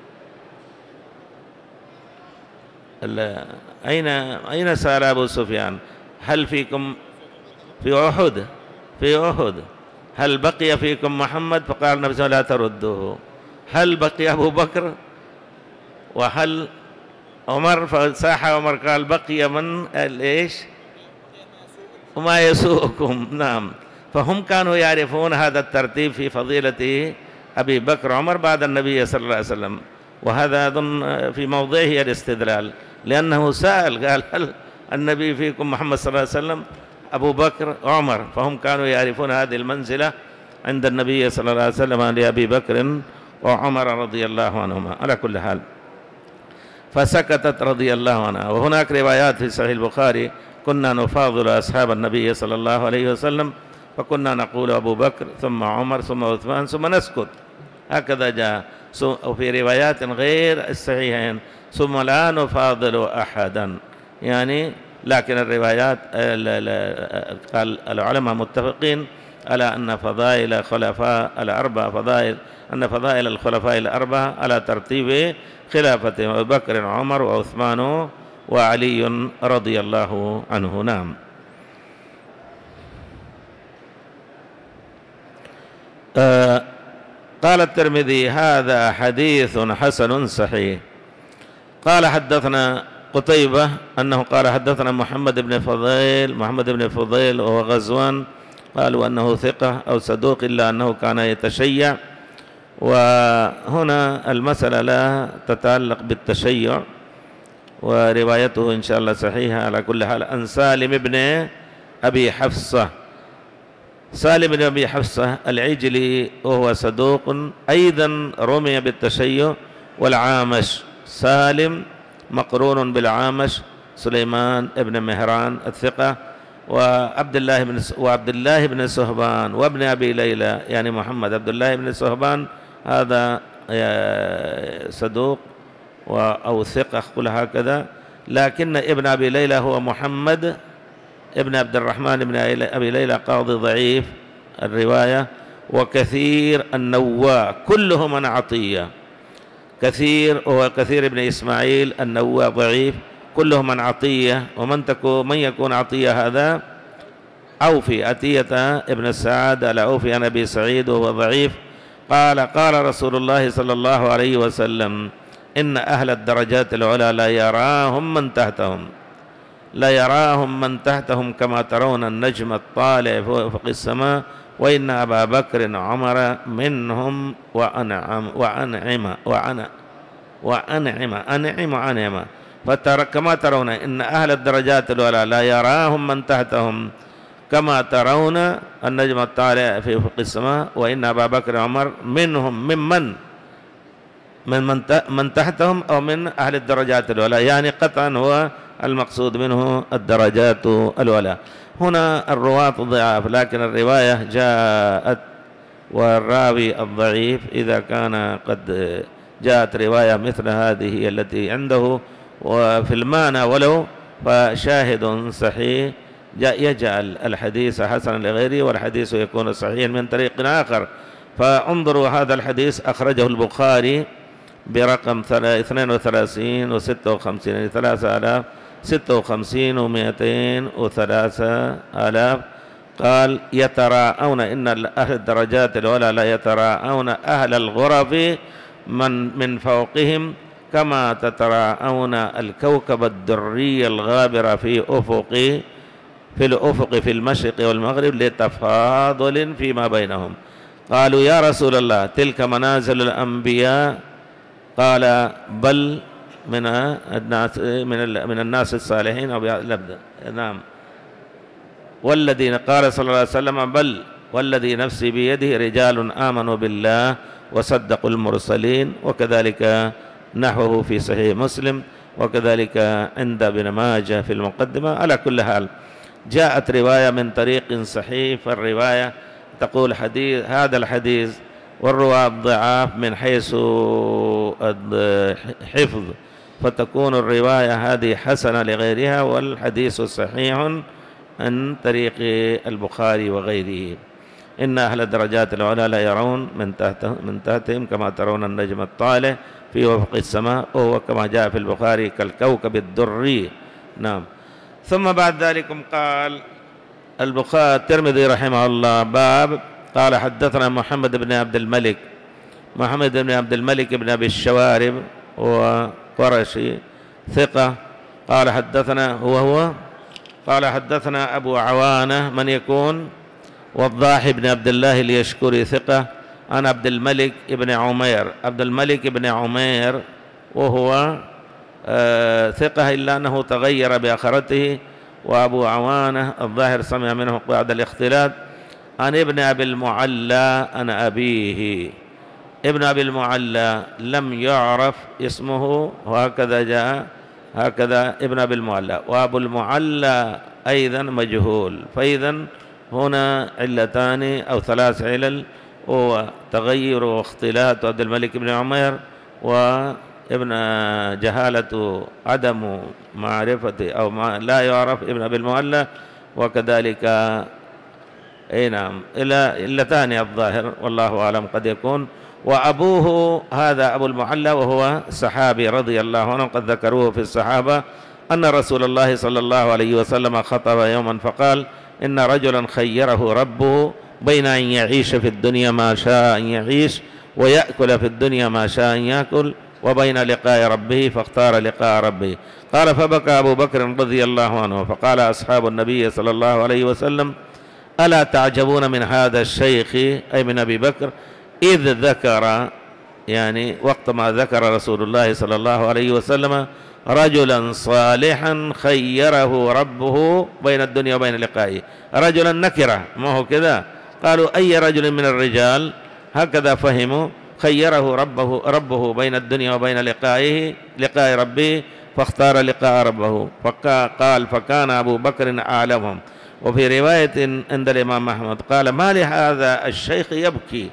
Speaker 1: أين أين سار أبو سفيان؟ هل فيكم في أحد في أحد هل بقي فيكم محمد؟ فقال النبي صلى الله عليه وسلم لا تردوه. هل بقي أبو بكر؟ وهل عمر، فصاح عمر قال بقي من ايش وما يسوءكم. نعم. فهم كانوا يعرفون هذا الترتيب في فضيلة أبي بكر عمر بعد النبي صلى الله عليه وسلم، وهذا أظن في موضعه الاستدلال، لأنه سأل قال هل النبي فيكم محمد صلى الله عليه وسلم أبو بكر عمر، فهم كانوا يعرفون هذه المنزلة عند النبي صلى الله عليه وسلم لأبي بكر وعمر رضي الله عنهما. على كل حال فسكتت رضي الله عنها. وهناك روايات في صحيح البخاري كنا نفاضل أصحاب النبي صلى الله عليه وسلم، فكنا نقول أبو بكر ثم عمر ثم عثمان ثم نسكت، هكذا جاء. وفي روايات غير الصحيحين ثم لا نفاضل أحدا، يعني لكن الروايات قال العلماء متفقين على أن فضائل الخلفاء الأربعة فضائل أن فضائل الخلفاء الأربعة على ترتيب خلافة أبي بكر وعمر وعثمان وعلي رضي الله عنه. نعم. آه قال الترمذي هذا حديث حسن صحيح. قال حدثنا قتيبة أنه قال حدثنا محمد بن فضيل محمد بن فضيل وهو غزوان، قالوا أنه ثقة أو صدوق إلا أنه كان يتشيع، وهنا المسألة لا تتعلق بالتشيع، وروايته إن شاء الله صحيحة. على كل حال أن سالم بن أبي حفصة سالم بن أبي حفصة العجلي وهو صدوق أيضا رمي بالتشيع، والعامش سالم مقرون بالعامش سليمان بن مهران الثقة، وعبد الله بن وعبد الله بن صهبان وابن أبي ليلى، يعني محمد عبد الله بن صهبان هذا صدوق أو ثقة قل هكذا، لكن ابن أبي ليلى هو محمد ابن عبد الرحمن بن أبي ليلى قاضي ضعيف الرواية، وكثير النواء كلهم عن عطية، كثير وهو كثير بن إسماعيل النواء ضعيف كلهم عن عطية. ومن تكون من يكون عطية هذا عوفي عطية ابن السعاد العوفي عن أبي سعيد وهو ضعيف. قال قال رسول الله صلى الله عليه وسلم إن أهل الدرجات العلى لا يراهم من تحتهم لا يراهم من تحتهم كما ترون النجم الطالع فوق السماء، وإن أبا بكر عمر منهم وأنعم وأنعم وأنعم وأنعم أنعم وأنعم فترى كما ترون إن أهل الدرجات العلى لا يراهم من تحتهم كما ترون النجم الطالع في أفق السماء، وإن أبا بكر عمر منهم ممن من من من تحتهم أو من أهل الدرجات العلى، يعني قطعا هو المقصود منه الدرجات العلى. هنا الرواة ضعاف، لكن الرواية جاءت والراوي الضعيف إذا كان قد جاءت رواية مثل هذه التي عنده وفي المعنى ولو فشاهد صحيح يجعل الحديث حسنا لغيره، والحديث يكون صحيحا من طريق آخر. فانظروا هذا الحديث أخرجه البخاري برقم اثنين وثلاثين وستة وخمسين، يعني ثلاثة آلاف ستة وخمسين ومئتين وثلاثة آلاف. قال يتراءون إن أهل الدرجات العلى لا يتراءون أهل الغرف من من فوقهم كما تتراءون الكوكب الدري الغابر في أفق في الأفق في المشرق والمغرب لتفاضل فيما بينهم. قالوا يا رسول الله تلك منازل الأنبياء؟ قال بل من الناس من من الناس الصالحين أو الأبد. نعم. والذين قال صلى الله عليه وسلم بل والذي نفسي بيده رجال آمنوا بالله وصدقوا المرسلين، وكذلك نحوه في صحيح مسلم، وكذلك عند ابن ماجه في المقدمة. على كل حال جاءت رواية من طريق صحيح، فالرواية تقول حديث هذا الحديث والرواة ضعاف من حيث الحفظ، فتكون الرواية هذه حسنة لغيرها، والحديث صحيح عن طريق البخاري وغيره. إن أهل الدرجات العلى لا يرون من تحتهم من تحتهم كما ترون النجم الطالع في أفق السماء، وهو كما جاء في البخاري كالكوكب الدري. نعم. ثم بعد ذلك قال البخاري الترمذي رحمه الله باب قال حدثنا محمد بن عبد الملك محمد بن عبد الملك بن أبي الشوارب وقرشي ثقة. قال حدثنا هو هو قال حدثنا أبو عوانة من يكون؟ وضاح بن عبد الله اليشكري ثقة، عن عبد الملك بن عمير. عبد الملك بن عمير وهو آه ثقة إلا أنه تغير بآخرته. وأبو عوانة الظاهر سمع منه بعد الاختلاط. عن ابن أبي المعلى عن أبيه. ابن أبي المعلى لم يعرف اسمه وهكذا جاء هكذا ابن أبي المعلى، وأبو المعلى أيضا مجهول. فإذا هنا علتان أو ثلاث علل، هو تغير واختلاط عبد الملك بن عمير، وابن جهالة عدم معرفة أو ما لا يعرف ابن أبي المعلى، وكذلك أي نعم إلا إلتان الظاهر والله أعلم قد يكون. وأبوه هذا أبو المعلى وهو صحابي رضي الله عنه، قد ذكروه في الصحابة أن رسول الله صلى الله عليه وسلم خطب يوما فقال: إن رجلا خيره ربه بين أن يعيش في الدنيا ما شاء أن يعيش ويأكل في الدنيا ما شاء أن يأكل وبين لقاء ربه فاختار لقاء ربه. قال: فبكى أبو بكر رضي الله عنه، فقال أصحاب النبي صلى الله عليه وسلم: ألا تعجبون من هذا الشيخ، أي من أبي بكر، إذ ذكر، يعني وقت ما ذكر رسول الله صلى الله عليه وسلم رجلا صالحا خيره ربه بين الدنيا وبين لقائه. رجلا نكرة، ما هو كذا، قالوا أي رجل من الرجال، هكذا فهموا، خيره ربه ربه بين الدنيا وبين لقائه لقاء ربه فاختار لقاء ربه. فقال: فكان أبو بكر أعلمهم. وفي رواية عند الإمام أحمد قال: ما لهذا الشيخ يبكي،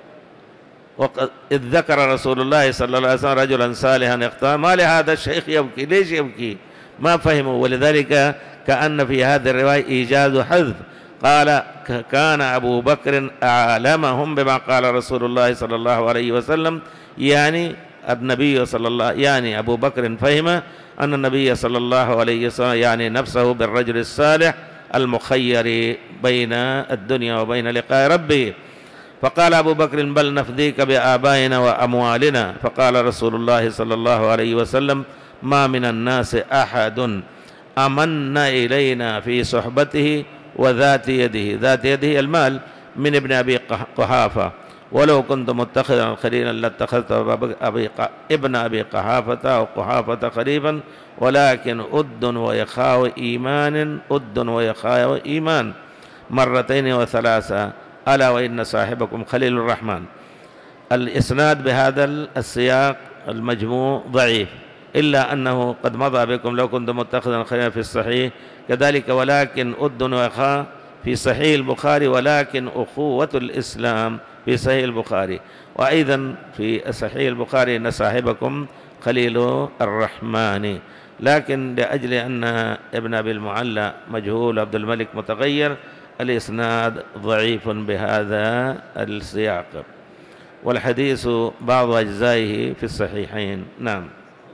Speaker 1: وقد إذ ذكر رسول الله صلى الله عليه وسلم رجلا صالحا اختار، ما لهذا الشيخ يبكي، ليش يبكي؟ ما فهموا. ولذلك كأن في هذه الرواية إيجاز حذف. قال: كان أبو بكر أعلمهم بما قال رسول الله صلى الله عليه وسلم، يعني النبي صلى الله يعني أبو بكر فهم أن النبي صلى الله عليه وسلم يعني نفسه بالرجل الصالح المخير بين الدنيا وبين لقاء ربه. فقال أبو بكر: بل نفديك بآبائنا وأموالنا. فقال رسول الله صلى الله عليه وسلم: ما من الناس أحد أمن إلينا في صحبته وذات يده، ذات يده المال، من ابن أبي قحافة، ولو كنت متخذا خليلا لاتخذت ابن أبي قحافة أو قحافة خليفا، ولكن أد ويخاء إيمان، أد ويخاء إيمان مرتين وثلاثة، ألا وإن صاحبكم خليل الرحمن. الإسناد بهذا السياق المجموع ضعيف، إلا أنه قد مضى بكم لو كنت متخذا خليلا في الصحيح كذلك، ولكن أد ويخاء في صحيح البخاري، ولكن أخوة الإسلام في صحيح البخاري. وأيضا في صحيح البخاري أن صاحبكم خليل الرحمن، لكن لأجل أن ابن أبي المعلى مجهول عبد الملك متغير، الإسناد ضعيف بهذا السياق، والحديث بعض أجزائه في الصحيحين. نعم.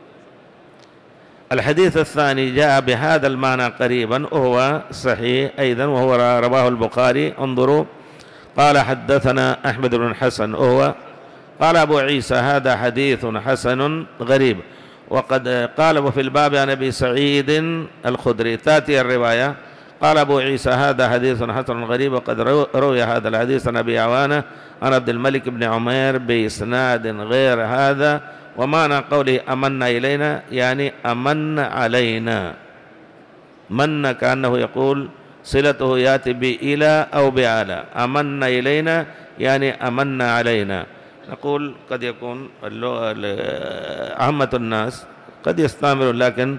Speaker 1: الحديث الثاني جاء بهذا المعنى قريبا وهو صحيح أيضا، وهو رواه البخاري. انظروا: قال حدثنا أحمد بن حسن وهو قال أبو عيسى: هذا حديث حسن غريب. وقد قال في الباب عن أبي سعيد الخدري، تأتي الرواية. قال أبو عيسى: هذا حديث حسن غريب. وقد روي هذا الحديث عن أبي عوانة عن عبد الملك بن عمير بإسناد غير هذا. ومعنى قوله أمن إلينا يعني أمن علينا، من كأنه يقول صلته يأتي بإلى أو بعلى، أمن إلينا يعني أمن علينا. نقول قد يكون عامة الناس قد يستعملون، لكن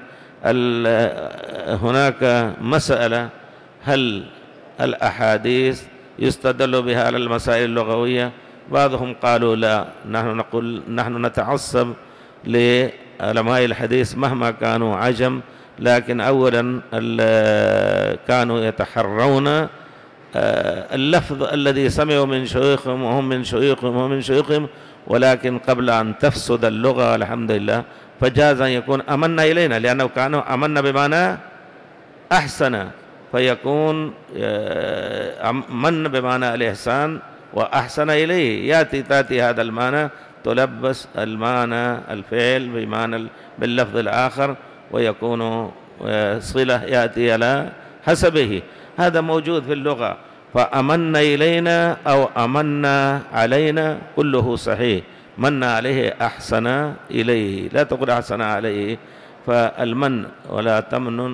Speaker 1: هناك مسألة: هل الأحاديث يستدل بها على المسائل اللغوية؟ بعضهم قالوا لا، نحن نقول نحن نتعصب لعلماء الحديث مهما كانوا عجم، لكن أولا كانوا يتحرون اللفظ الذي سمعوا من شيوخهم وهم من شيوخهم وهم من شيوخهم، ولكن قبل أن تفسد اللغة الحمد لله فجاز أن يكون أمن إلينا، لأنه كانوا أمن بمعنى أحسن، فيكون من بمعنى الإحسان وأحسن إليه، يأتي تأتي هذا المعنى تلبس المعنى الفعل بمعنى باللفظ الآخر، ويكون صلة يأتي على حسبه. هذا موجود في اللغة. فأمن إلينا أو أمنا علينا كله صحيح. من عليه أحسن إليه، لا تقول أحسن عليه. فالمن ولا تمنن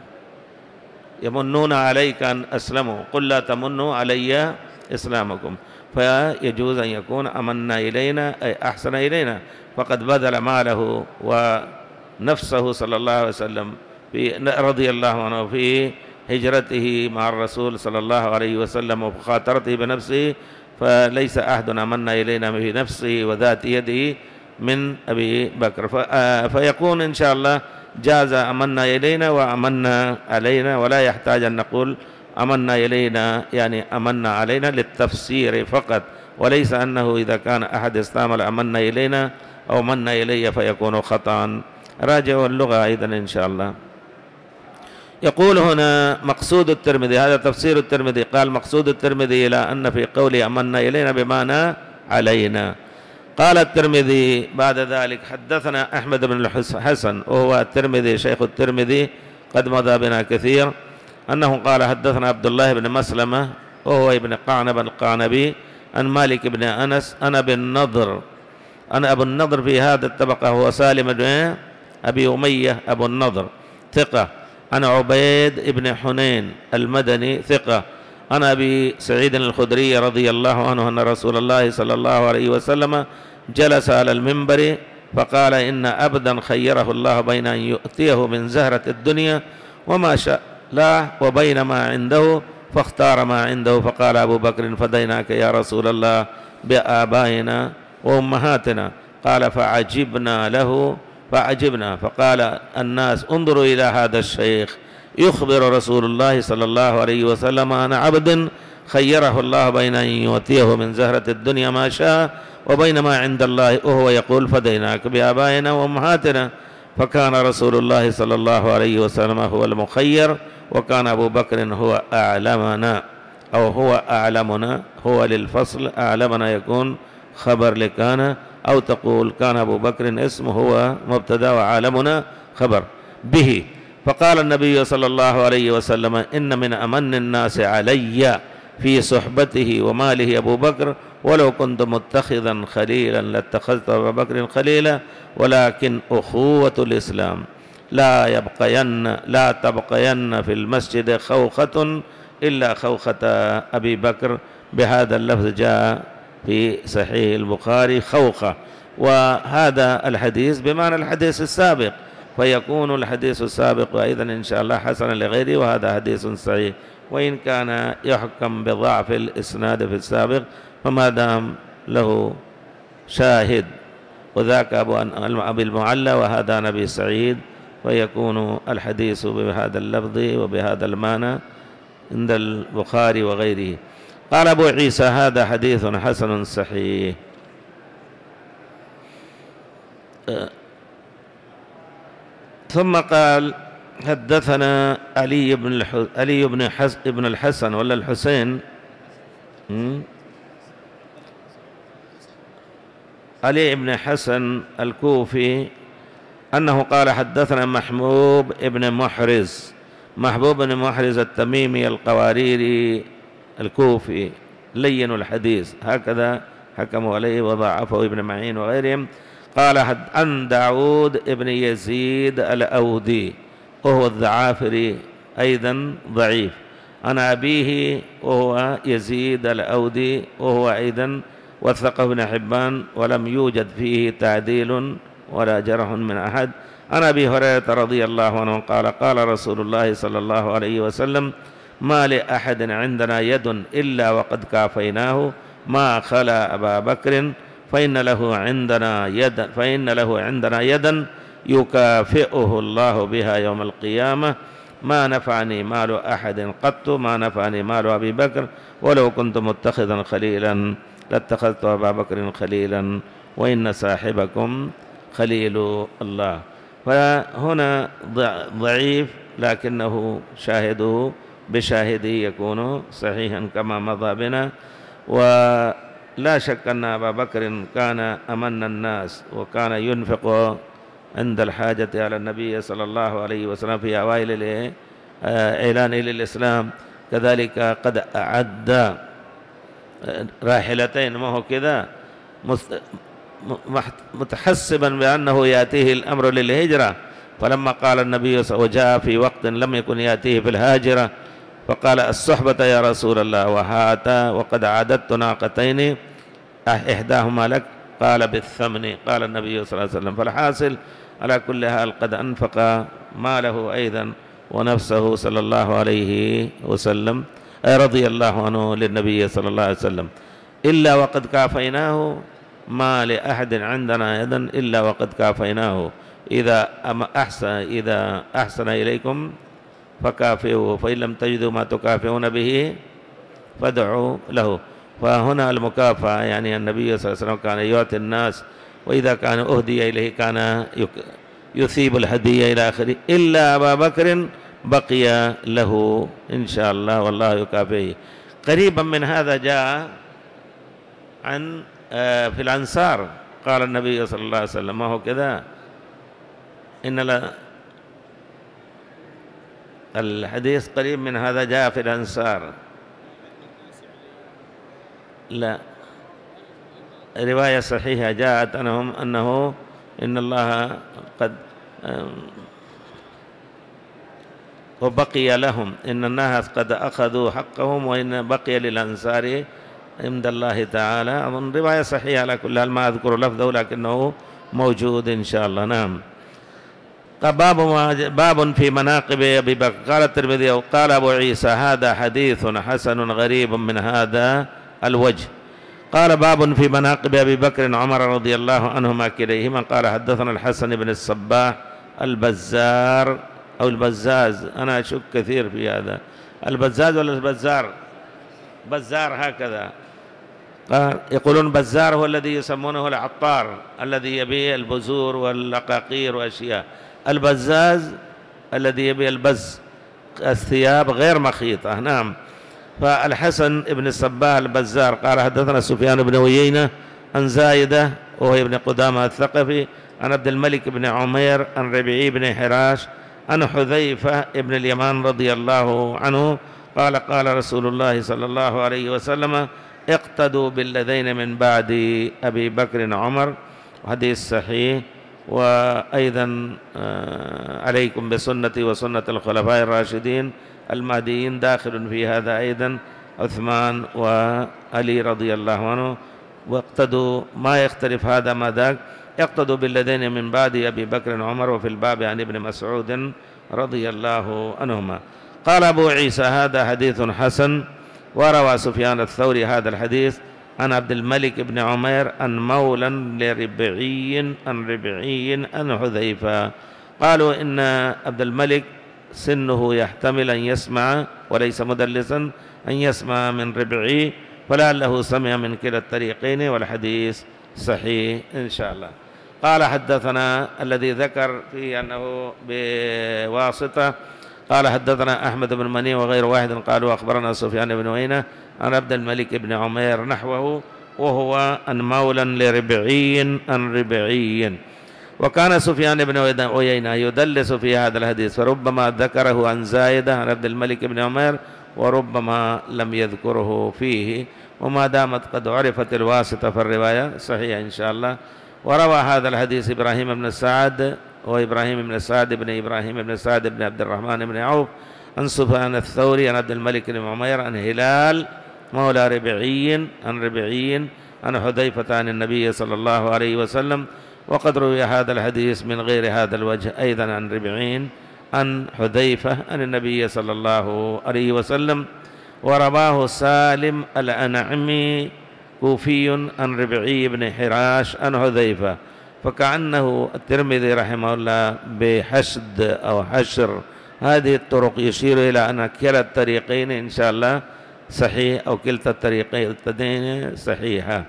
Speaker 1: يمنون عليك أن أسلموا قل لا تمنوا علي إسلامكم. فيجوز أن يكون أمنا إلينا أي أحسن إلينا، فقد بذل ماله ونفسه صلى الله عليه وسلم في رضي الله عنه في هجرته مع الرسول صلى الله عليه وسلم ومخاطرته بنفسه، فليس أحد أمن إلينا بنفسه وذات يده من أبي بكر. فيكون إن شاء الله جاز أمنا إلينا وأمنا علينا، ولا يحتاج أن نقول أمنا إلينا يعني أمنا علينا للتفسير فقط، وليس أنه إذا كان أحد استعمل أمنا إلينا أو من إلي فيكون خطأ. راجعوا اللغة أيضا إن شاء الله. يقول هنا مقصود الترمذي، هذا تفسير الترمذي، قال مقصود الترمذي إلى أن في قوله أمنا إلينا بمعنى علينا. قال الترمذي بعد ذلك حدثنا أحمد بن الحسن وهو الترمذي شيخ الترمذي قد مضى بنا كثير، أنه قال حدثنا عبد الله بن مسلمة وهو ابن قعنب القعنبي عن مالك بن أنس أنا بن نضر. أنا أبو النضر في هذا الطبقة هو سالم بن أبي أمية أبو النضر ثقة. عن عبيد بن حنين المدني ثقة. عن أبي سعيد الخدري رضي الله عنه أن رسول الله صلى الله عليه وسلم جلس على المنبر فقال إن أبدا خيره الله بين أن يؤتيه من زهرة الدنيا وما شاء لا وبين ما عنده فاختار ما عنده. فقال أبو بكر فديناك يا رسول الله بآبائنا وأمهاتنا. قال فعجبنا له فعجبنا. فقال الناس انظروا إلى هذا الشيخ يخبر رسول الله صلى الله عليه وسلم عن عبد خيره الله بين أن يؤتيه من زهرة الدنيا ما شاء وبين ما عند الله وهو يقول فديناك بآبائنا وأمهاتنا. فكان رسول الله صلى الله عليه وسلم هو المخير، وكان أبو بكر هو أعلمنا أو هو أعلمنا. هو للفصل، أعلمنا يكون خبر لكان، أو تقول كان أبو بكر اسمه هو مبتدأ وعالمنا خبر به. فقال النبي صلى الله عليه وسلم إن من أمن الناس علي في صحبته وماله أبو بكر، ولو كنت متخذا خليلا لاتخذت أبا بكر خليلا، ولكن أخوة الإسلام لا يبقين لا تبقين في المسجد خوخة إلا خوخة أبي بكر. بهذا اللفظ جاء في صحيح البخاري خوخة، وهذا الحديث بمعنى الحديث السابق، فيكون الحديث السابق أيضا إن شاء الله حسنا لغيره، وهذا حديث صحيح وإن كان يحكم بضعف الإسناد في السابق، فما دام له شاهد وذاك أبو أبي المعلى وهذا نبي سعيد، فيكون الحديث بهذا اللفظ وبهذا المعنى عند البخاري وغيره. قال أبو عيسى هذا حديث حسن صحيح. ثم قال حدثنا علي بن الح... علي بن حس... ابن الحسن ولا الحسين م? علي بن حسن الكوفي أنه قال حدثنا محبوب ابن محرز محبوب بن محرز التميمي القواريري الكوفي لين الحديث، هكذا حكموا عليه وضعفه ابن معين وغيرهم. قال عن داود ابن يزيد الأودي وهو الذعافري أيضا ضعيف، عن أبيه وهو يزيد الأودي وهو أيضا وثقه ابن حبان ولم يوجد فيه تعديل ولا جرح من أحد. عن أبي هريرة رضي الله عنه قال قال رسول الله صلى الله عليه وسلم ما لأحد عندنا يد إلا وقد كافيناه ما خلا أبا بكر فإن له عندنا يدا فإن له عندنا يدا يكافئه الله بها يوم القيامة ما نفعني مال أحد قط ما نفعني مال أبي بكر ولو كنت متخذا خليلا لاتخذت أبا بكر خليلا وإن صاحبكم خليل الله. فهنا ضعيف لكنه شاهده بشاهده يكون صحيحا كما مضى بنا. ولا شك أن أبا بكر كان أمن الناس وكان ينفق عند الحاجة على النبي صلى الله عليه وسلم في أوائل إعلانه للإسلام. كذلك قد أعد راحلتين، ما هو كذا متحسبا بأنه يأتيه الأمر للهجرة، فلما قال النبي صلى الله عليه وسلم وجاء في وقت لم يكن يأتيه في الهاجرة فقال الصحبة يا رسول الله، وهاتا وقد عددت ناقتين إحداهما لك، قال بالثمن، قال النبي صلى الله عليه وسلم. فالحاصل على كل حال قد أنفق ماله أيضا ونفسه صلى الله عليه وسلم رضي الله عنه للنبي صلى الله عليه وسلم، إلا وقد كافيناه. ما لأحد عندنا يدا إلا وقد كافيناه. إذا أحسن إذا أحسن إليكم فكافئوه، فإن لم تجدوا ما تكافئون به فادعوا له. فهنا المكافأة يعني النبي صلى الله عليه وسلم كان يعطي الناس، وإذا كان أهدي إليه كان يثيب الهدية إلى آخره، إلا أبا بكر بقي له إن شاء الله والله يكافئه. قريبا من هذا جاء عن في الأنصار، قال النبي صلى الله عليه وسلم ما هو كذا، إن لا الحديث قريب من هذا جاء في الأنصار، لا رواية صحيحة جاءت أنهم أنه إن الله قد وبقي لهم، إن الناس قد أخذوا حقهم وإن بقي للأنصار عند الله تعالى. أظن رواية صحيحة على كل حال، ما أذكر لفظه لكنه موجود إن شاء الله. نعم. باب باب في مناقب أبي بكر. قال الترمذي قال أبو عيسى هذا حديث حسن غريب من هذا الوجه. قال باب في مناقب أبي بكر عمر رضي الله عنهما كليهما. قال حدثنا الحسن بن الصباح البزار أو البزاز، أنا أشك كثير في هذا، البزاز ولا البزار؟ بزار هكذا قال، يقولون بزار هو الذي يسمونه العطار الذي يبيع البذور واللقاقير وأشياء، البزاز الذي يبيع البز الثياب غير مخيطة. نعم. فالحسن بن الصباح البزار قال حدثنا سفيان بن عيينة عن زايدة وهو ابن قدامة الثقفي عن عبد الملك بن عمير عن ربيعي بن حراش عن حذيفة بن اليمان رضي الله عنه قال قال رسول الله صلى الله عليه وسلم اقتدوا بالذين من بعد أبي بكر عمر، حديث صحيح. وأيضا عليكم بسنتي وسنة الخلفاء الراشدين المهديين، داخل في هذا أيضا عثمان وعلي رضي الله عنه. واقتدوا ما يختلف هذا ما ذاك، اقتدوا بالذين من بعد أبي بكر عمر. وفي الباب عن ابن مسعود رضي الله عنهما. قال أبو عيسى هذا حديث حسن. وروى سفيان الثوري هذا الحديث عن عبد الملك بن عمير عن مولى لربعي عن ربعي عن حذيفة. قالوا إن عبد الملك سنه يحتمل أن يسمع وليس مدلسا، أن يسمع من ربعي، فلعله سمع من كلا الطريقين، والحديث صحيح إن شاء الله. قال حدثنا الذي ذكر فيه أنه بواسطة، قال حدثنا أحمد بن مني وغير واحد قالوا أخبرنا سفيان بن عيينة عن عبد الملك بن عمير نحوه، وهو عن مولى لربعي عن ربعي. وكان سفيان بن عيينة يدلس في هذا الحديث، فربما ذكره عن زايدة عن عبد الملك بن عمير وربما لم يذكره فيه. وما دامت قد عرفت الواسطة فالرواية صحيحة إن شاء الله. وروى هذا الحديث إبراهيم بن سعد وإبراهيم بن سعد بن إبراهيم بن سعد بن عبد الرحمن بن عوف عن سفيان الثوري عن عبد الملك بن عمير عن هلال مولى ربعي عن ربعي عن حذيفة عن النبي صلى الله عليه وسلم. وقد روي هذا الحديث من غير هذا الوجه أيضا عن ربعي عن حذيفة عن النبي صلى الله عليه وسلم. ورواه سالم الأنعمي كوفي عن ربعي بن حراش عن حذيفة. فكأنه الترمذي رحمه الله بحشد أو حشر هذه الطرق يشير إلى أن كلا الطريقين إن شاء الله صحيح، أو كلتا الطريقين صحيحة.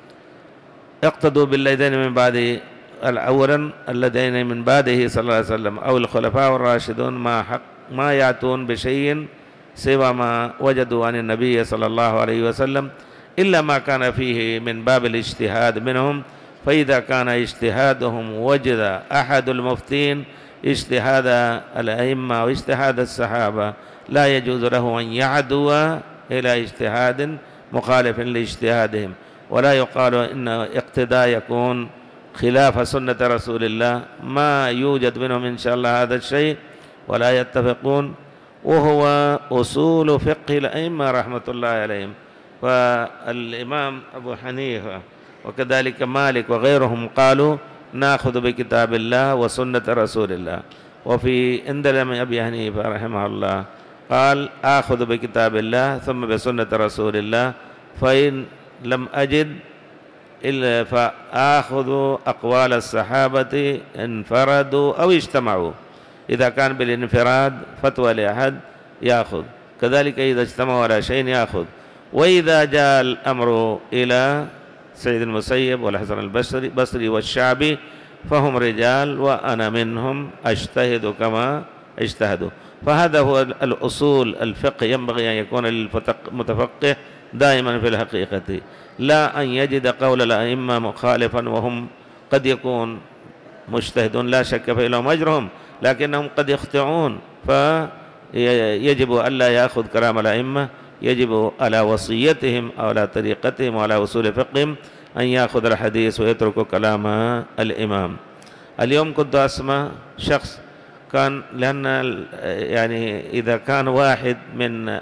Speaker 1: اقتدوا بالذين من بعد، الأولا الذين من بعده صلى الله عليه وسلم أو الخلفاء الراشدون ما حق ما يأتون بشيء سوى ما وجدوا عن النبي صلى الله عليه وسلم، إلا ما كان فيه من باب الاجتهاد منهم، فإذا كان اجتهادهم وجد أحد المفتين اجتهاد الأئمة واجتهاد الصحابة لا يجوز له أن يعدو إلى اجتهاد مخالف لاجتهادهم، ولا يقال إن اقتداء يكون خلاف سنة رسول الله، ما يوجد منهم إن شاء الله هذا الشيء ولا يتفقون، وهو أصول فقه الأئمة رحمة الله عليهم. فالإمام أبو حنيفة وكذلك مالك وغيرهم قالوا نأخذ بكتاب الله وسنة رسول الله. وفي عند أبي حنيفة رحمه الله قال آخذ بكتاب الله ثم بسنة رسول الله، فإن لم أجد إلا فآخذ أقوال الصحابة انفردوا أو اجتمعوا، إذا كان بالانفراد فتوى لأحد يأخذ، كذلك إذا اجتمعوا على شيء يأخذ. وإذا جاء الأمر إلى سعيد المسيب والحسن البصري بصري والشعبي فهم رجال وأنا منهم أجتهد كما اجتهدوا. فهذا هو الأصول الفقه ينبغي أن يكون للمتفقه دائما في الحقيقة، لا أن يجد قول الأئمة مخالفا وهم قد يكون مجتهدون لا شك في لهم أجرهم، لكنهم قد يخطئون، فيجب ألا يأخذ كلام الأئمة، يجب على وصيتهم أو على طريقتهم وعلى أصول فقههم أن يأخذ الحديث ويترك كلام الإمام. اليوم كنت أسمع شخص كان، لأن يعني إذا كان واحد من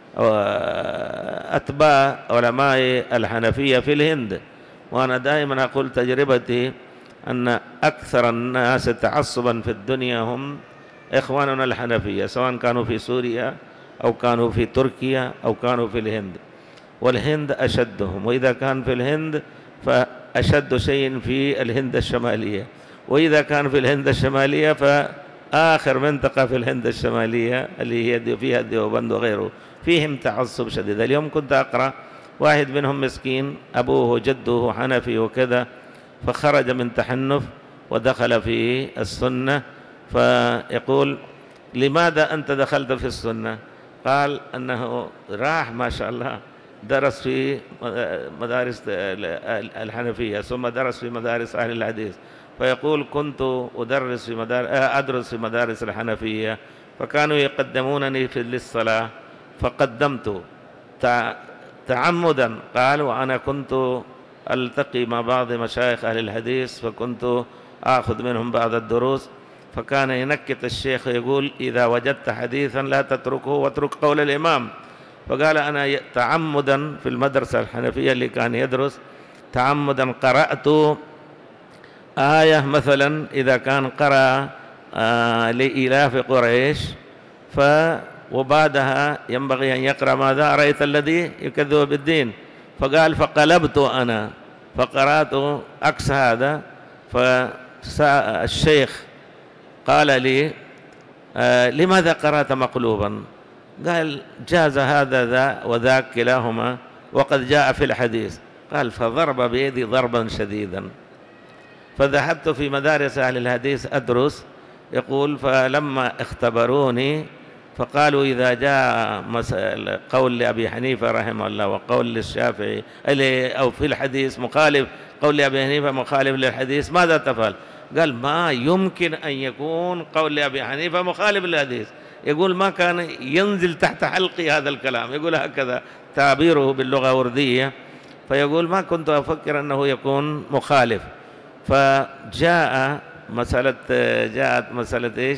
Speaker 1: أتباع علماء الحنفية في الهند، وأنا دائما أقول تجربتي أن أكثر الناس تعصبا في الدنيا هم إخواننا الحنفية، سواء كانوا في سوريا أو كانوا في تركيا أو كانوا في الهند، والهند أشدهم، وإذا كان في الهند فأشد شيء في الهند الشمالية، وإذا كان في الهند الشمالية فآخر منطقة في الهند الشمالية اللي هي فيها ديوبند وغيره فيهم تعصب شديد. اليوم كنت أقرأ واحد منهم مسكين أبوه وجده حنفي وكذا، فخرج من تحنف ودخل في السنة، فيقول لماذا أنت دخلت في السنة؟ قال أنه راح ما شاء الله درس في مدارس الحنفية ثم درس في مدارس أهل الحديث، فيقول كنت أدرس في مدارس أدرس في مدارس الحنفية فكانوا يقدمونني في للصلاة فقدمت تعمدا، قال وأنا كنت ألتقي مع بعض مشايخ أهل الحديث فكنت آخذ منهم بعض الدروس، فكان ينكت الشيخ يقول إذا وجدت حديثا لا تتركه واترك قول الإمام. فقال أنا تعمدا في المدرسة الحنفية اللي كان يدرس تعمدا قرأت آية مثلا، إذا كان قرأ آه لإلاف قريش ف وبعدها ينبغي أن يقرأ ماذا أرأيت الذي يكذب بالدين، فقال فقلبت أنا فقرأت عكس هذا، فالشيخ قال لي آه لماذا قرأت مقلوبا؟ قال جاز هذا ذا وذاك كلاهما وقد جاء في الحديث. قال فضرب بيدي ضربا شديدا، فذهبت في مدارس أهل الحديث أدرس، يقول فلما اختبروني فقالوا إذا جاء قول لأبي حنيفة رحمه الله وقول للشافعي أو في الحديث مخالف، قول لأبي حنيفة مخالف للحديث ماذا تفعل؟ قال ما يمكن أن يكون قول لأبي حنيفة مخالف للحديث، يقول ما كان ينزل تحت حلقي هذا الكلام، يقول هكذا تعبيره باللغة الوردية، فيقول ما كنت أفكر أنه يكون مخالف. فجاء مسألة جاءت مسألة إيش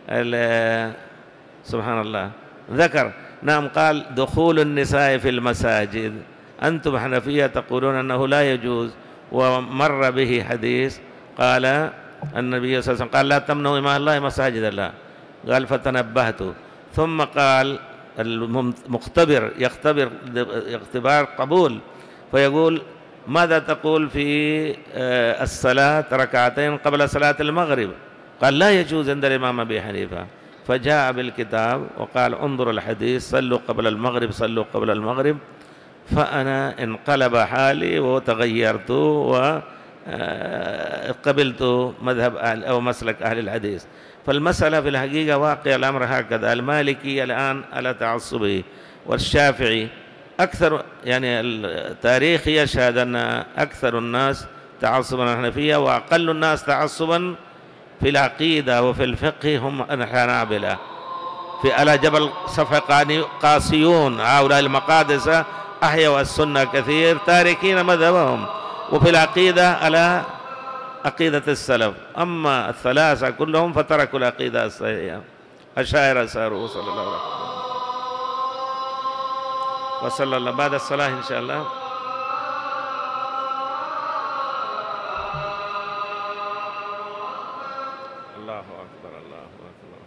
Speaker 1: سبحان الله ذكر نعم قال دخول النساء في المساجد، أنتم حنفية تقولون أنه لا يجوز، ومر به حديث قال النبي صلى الله عليه وسلم قال لا تمنعوا إماء الله مساجد الله، قال فتنبهت، ثم قال المختبر يختبر اختبار قبول فيقول ماذا تقول في الصلاة ركعتين قبل صلاة المغرب؟ قال لا يجوز عند الإمام أبي حنيفة، فجاء بالكتاب وقال انظروا الحديث صلوا قبل المغرب صلوا قبل المغرب، فأنا انقلب حالي وتغيرت وقبلت مذهب أهل أو مسلك أهل الحديث. فالمسألة في الحقيقة واقع الأمر هكذا، المالكي الآن على تعصبه، والشافعي أكثر يعني التاريخ يشهد أن أكثر الناس تعصبا الحنفية، وأقل الناس تعصبا في العقيدة وفي الفقه هم الحنابلة. في على جبل صفح قاسيون هؤلاء المقادسة أحيوا السنة كثير تاركين مذهبهم، وفي العقيدة على عقيدة السلف. أما الثلاثة كلهم فتركوا العقيدة الصحيحة. الشاعر ساروا صلى الله عليه وسلم. وصلى الله بعد الصلاة إن شاء الله. الله أكبر الله أكبر.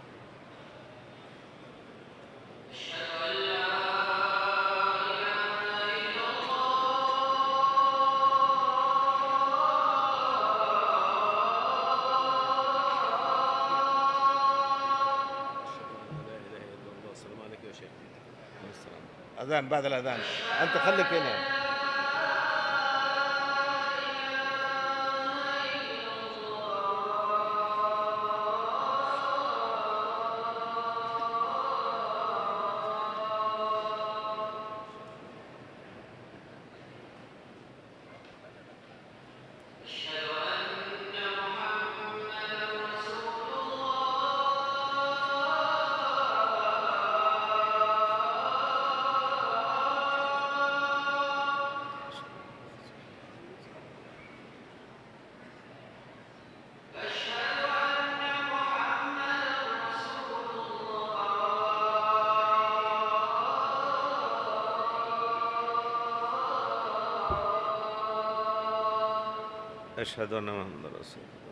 Speaker 1: أذان بعد الأذان، أنت خليك هنا. أشهد أن محمدا رسول الله.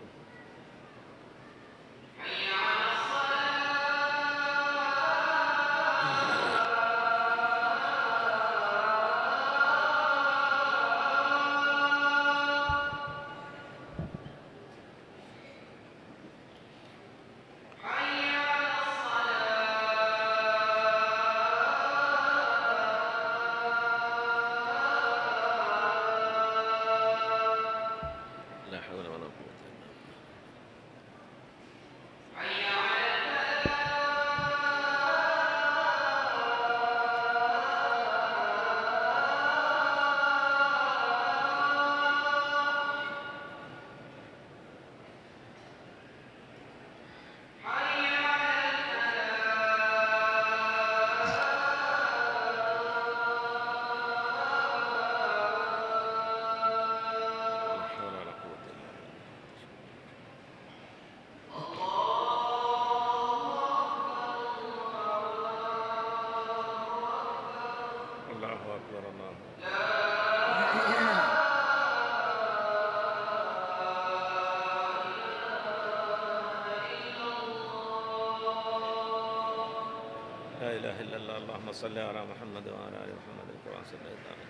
Speaker 1: لا إله إلا الله. اللهم صل على محمد وعلى آل محمد كما صليت على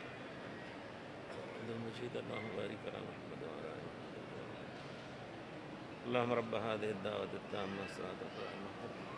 Speaker 1: محمد المجيد. اللهم بارك على محمد وعلى آل محمد. اللهم رب هذه الدعوة التامة الصلاة القائمة.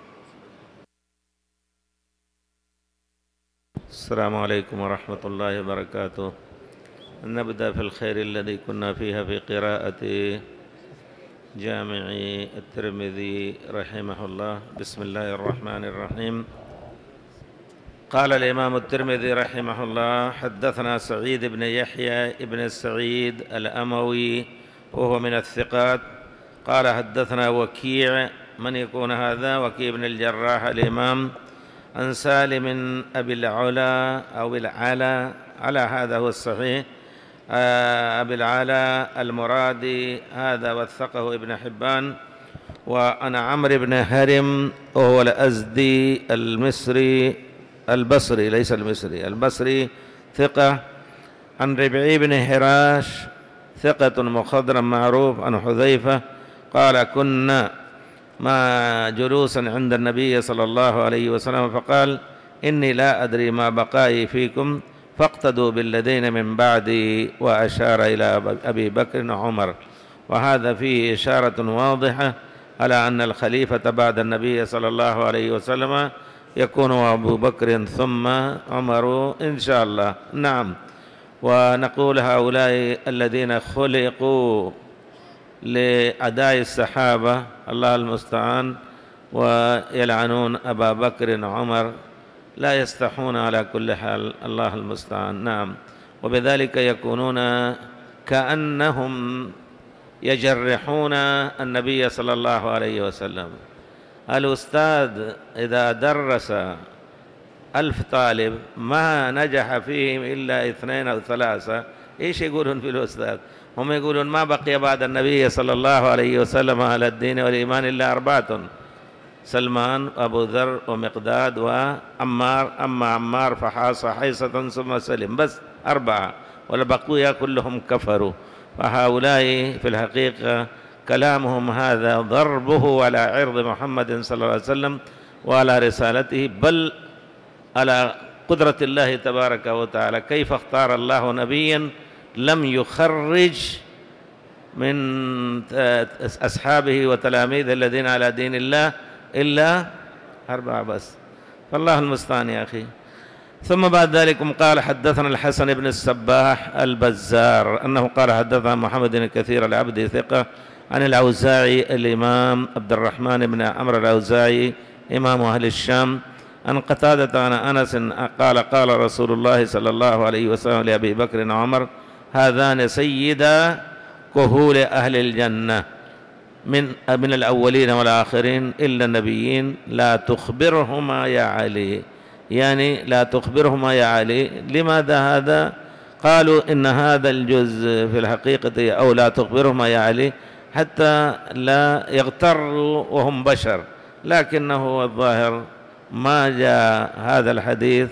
Speaker 1: السلام عليكم ورحمة الله وبركاته. نبدأ في الخير الذي كنا فيها في قراءة جامع الترمذي رحمه الله. بسم الله الرحمن الرحيم. قال الإمام الترمذي رحمه الله: حدثنا سعيد بن يحيى بن السعيد الأموي وهو من الثقات. قال حدثنا وكيع. من يكون هذا؟ وكيع بن الجراح الإمام، عن سالم أبي العلا أو العلا، على هذا هو الصحيح، أبي العلا المرادي، هذا وثقه ابن حبان. وأنا عمرو بن هرم وهو الأزدي المصري البصري، ليس المصري، البصري، ثقة. عن ربعي بن هراش ثقة مخضرم معروف، عن حذيفة قال: كنا ما جلوسا عند النبي صلى الله عليه وسلم فقال: إني لا أدري ما بقائي فيكم فاقتدوا بالذين من بعدي، وأشار إلى أبي بكر وعمر. وهذا فيه إشارة واضحة على أن الخليفة بعد النبي صلى الله عليه وسلم يكون أبو بكر ثم عمر إن شاء الله. نعم. ونقول هؤلاء الذين خلقوا لأداء الصحابة الله المستعان ويلعنون أبا بكر وعمر لا يستحون على كل حال، الله المستعان. نعم. وبذلك يكونون كأنهم يجرحون النبي صلى الله عليه وسلم. الأستاذ إذا درس ألف طالب ما نجح فيهم إلا اثنين أو ثلاثة، إيش يقولون في الأستاذ؟ هم يقولون ما بقي بعد النبي صلى الله عليه وسلم على الدين والإيمان إلا أربعة: سلمان وأبو ذر ومقداد وعمار، أما عمار فحاص حيصة ثم سلم، بس أربعة، والبقية كلهم كفروا. فهؤلاء في الحقيقة كلامهم هذا ضربه على عرض محمد صلى الله عليه وسلم وعلى رسالته، بل على قدرة الله تبارك وتعالى. كيف اختار الله نبيا لم يخرج من أصحابه وتلاميذه الذين على دين الله إلا أربعة بس، فالله المستعان يا أخي. ثم بعد ذلك قال: حدثنا الحسن بن السباح البزار أنه قال: حدثنا محمد بن كثير العبدي ثقة عن الأوزاعي الإمام عبد الرحمن بن عمرو الأوزاعي إمام أهل الشام عن قتادة عن أنس قال: قال رسول الله صلى الله عليه وسلم لأبي بكر وعمر: هذان سيدا كهول أهل الجنة من من الأولين والآخرين إلا النبيين، لا تخبرهما يا علي. يعني لا تخبرهما يا علي. لماذا هذا؟ قالوا إن هذا الجزء في الحقيقة، أو لا تخبرهما يا علي، حتى لا يغتروا وهم بشر، لكنه الظاهر ما جاء هذا الحديث